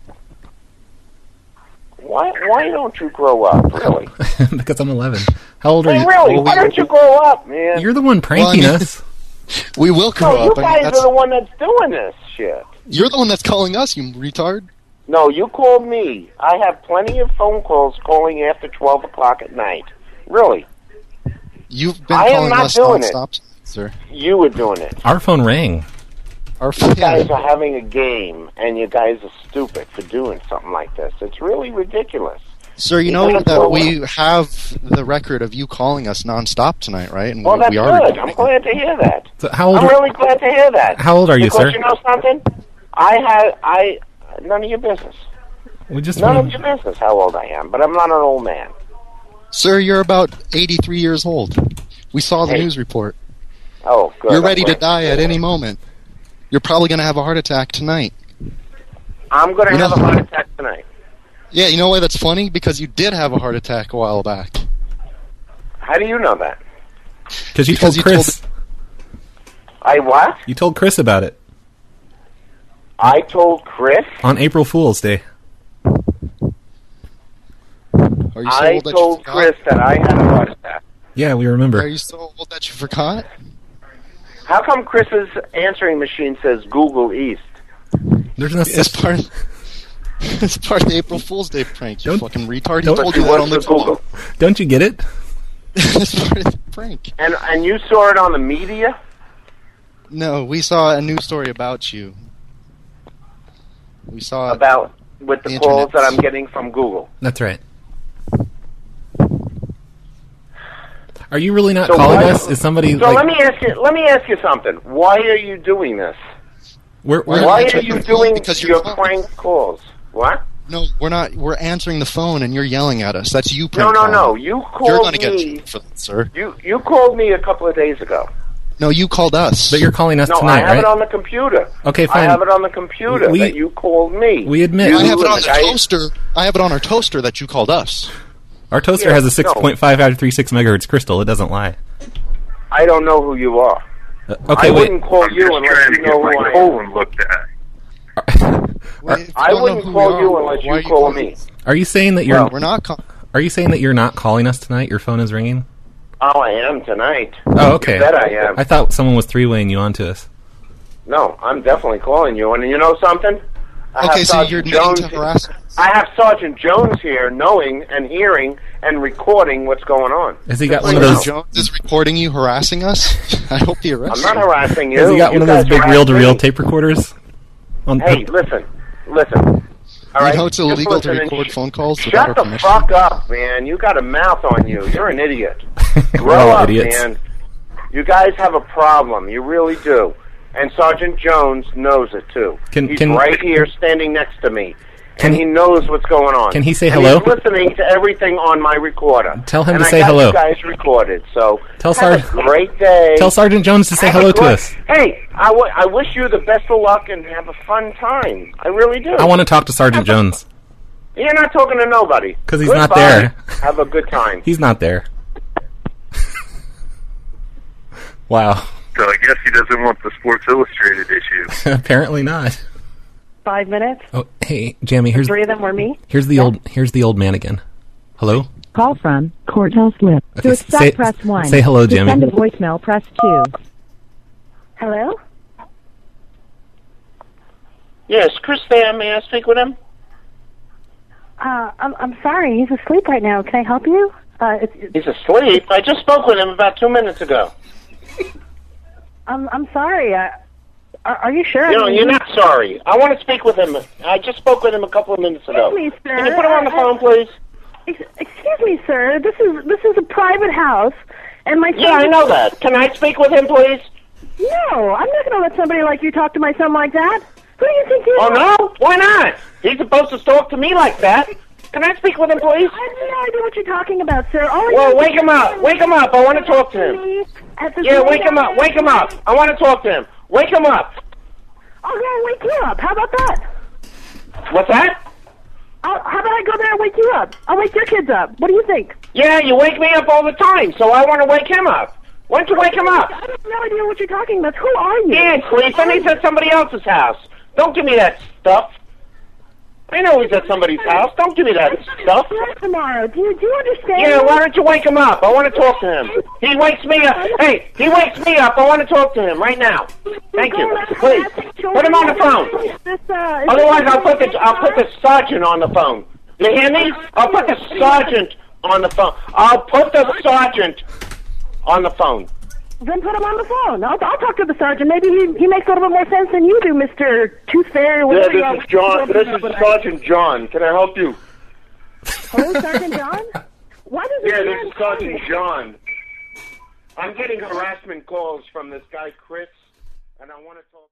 Why Why don't you grow up, really? Because I'm eleven. How old are Hey, you? really? Why don't you grow up, man? You're the one pranking Well, I mean- us. We will grow No, you up. I mean, guys that's- are the one that's doing this shit. You're the one that's calling us, you retard. No, you called me. I have plenty of phone calls calling after twelve o'clock at night. Really? You've been I am calling not us doing it. nonstop, sir. You were doing it. Our phone rang. Our You guys are having a game, and you guys are stupid for doing something like this. It's really ridiculous. Sir, you know that we have the record of you calling us nonstop tonight, right? And Well, we, that's we are good. I'm glad to hear that. So how old I'm are- really glad to hear that. How old are you, because sir? you know something? I had I none of your business. We just None wanna- of your business how old I am, but I'm not an old man. Sir, you're about eighty-three years old. We saw the Hey. news report. Oh, good. You're ready I'm to glad. die at any moment. You're probably going to have a heart attack tonight. I'm going to You have know- a heart attack tonight. Yeah, you know why that's funny? Because you did have a heart attack a while back. How do you know that? Because you Because told you Chris. I what? You told Chris about it I told Chris. on April Fool's Day. Are you so I old that you told forgot? Chris that I had a heart attack. Yeah, we remember. Are you so old that you forgot? How come Chris's answering machine says Google East? There's no It's part. It's part of the April Fool's Day prank. You fucking retard. He don't- told you that on the phone. Don't you get it? It's part of the prank. And and you saw it on the media? No, we saw a news story about you. We saw About with the the calls internet. that I'm getting from Google. That's right. Are you really not So calling why- us? Is somebody So like? let me ask you. Let me ask you something. Why are you doing this? We're, we're Why are answering you the phone doing because your you're- prank calls? What? No, we're not. We're answering the phone, and you're yelling at us. That's you No, prank no, calling. no. You You're called gonna get me. in for that, sir. You you called me a couple of days ago. No, you called us. But you're calling us No, tonight, I have right? it on the computer. Okay, I fine. have it on the computer We- that you called me. we admit- You I have it and on the the guy- toaster. I have it on our toaster that you called us. Our toaster Yeah, has a six point five out of three six megahertz crystal. It doesn't lie. I don't know who you are. Uh, okay, I wait. wouldn't call I'm you just unless trying you to know get who my I am. colon looked at. Well, if you I don't know wouldn't who call we you are, unless why you are call calling me. us? Are you saying that you're? Well, we're not. Call- Are you saying that you're not calling us tonight? Your phone is ringing. Oh, I am tonight. Oh, okay. You bet I am. I thought someone was three-weighing you onto us. No, I'm definitely calling you. And you know something? I Okay, have so Sergeant you're needing Jones to harass us. I have Sergeant Jones here knowing and hearing and recording what's going on. Has he got one Sergeant of those? Jones is recording you, harassing us. I hope he arrests I'm not you. harassing you. Has he got You one of those guys big harass reel-to-reel me. tape recorders? On Hey, listen. Listen. All right? You know it's Just illegal to listen and record sh- phone calls without Shut our the permission. fuck up, man. You got a mouth on you. You're an idiot. We're Grow all up, idiots. man. You guys have a problem. You really do. And Sergeant Jones knows it too. Can- He's can- right here standing next to me. Can and he- he knows what's going on. Can he say And hello? He's listening to everything on my recorder. Tell him and to I say got hello. You guys recorded, so Tell have Sarge- a great day. Tell Sergeant Jones to say Have a hello to great- us. Hey, I, w- I wish you the best of luck and have a fun time. I really do. I want to talk to Sergeant Jones. You're not talking to nobody. 'Cause he's not Goodbye. there. Have a good time. He's not there. Wow. So I guess he doesn't want the Sports Illustrated issue. Apparently not. Five minutes. Oh, hey, Jamie. Here's Three of them were me. here's the old here's the old man again. Hello. Call from Cortel Slip. Okay, To accept, say- press one. say hello, to Jimmy. send a voicemail, press two. Hello? Yes, Chris there. May I speak with him? Uh, I'm, I'm sorry. He's asleep right now. Can I help you? Uh, it's, it's, He's asleep. I just spoke with him about two minutes ago. I'm, I'm sorry. Uh, are, are you sure? You know, I mean, you're he- not sorry. I want to speak with him. I just spoke with him a couple of minutes ago. Excuse me, sir. Can you put him on the I- phone, please? Ex- Excuse me, sir. This is this is a private house, and my son. Yeah, I know that. Can I speak with him, please? No, I'm not going to let somebody like you talk to my son like that. Who do you think you Oh, are? no? Why not? He's supposed to talk to me like that. Can I speak with him, please? I have no idea what you're talking about, sir. All I Well, know is wake him up. Wake him up. I want to talk to him. at this Yeah, late wake him up. hour- Wake him up. I want to talk to him. Wake him up. I'll go and wake you up. How about that? What's that? I'll, how about I go there and wake you up? I'll wake your kids up. What do you think? Yeah, you wake me up all the time, so I want to wake him up. Why don't you wake him up? I have no idea what you're talking about. Who are you? Yeah, sleeping. He's at somebody else's house. Don't give me that stuff. I know he's at somebody's house. Don't give me that stuff. Tomorrow. Do you do you understand? Yeah, why don't you wake him up? I want to talk to him. He wakes me up. Hey, he wakes me up. I want to talk to him right now. Thank you. Please, put him on the phone. This, uh, Otherwise, I'll put the I'll put the sergeant on the phone. You hear me? I'll put the sergeant on the phone. I'll put the sergeant on the phone. Then put him on the phone. I'll, I'll talk to the sergeant. Maybe he he makes a little bit more sense than you do, Mister Tooth Fairy. Yeah, whatever you this are. is John. This is Sergeant John. Can I help you? Hello, Sergeant John? Why does Yeah, this this man is call Sergeant me? John. I'm getting harassment calls from this guy Chris, and I want to talk.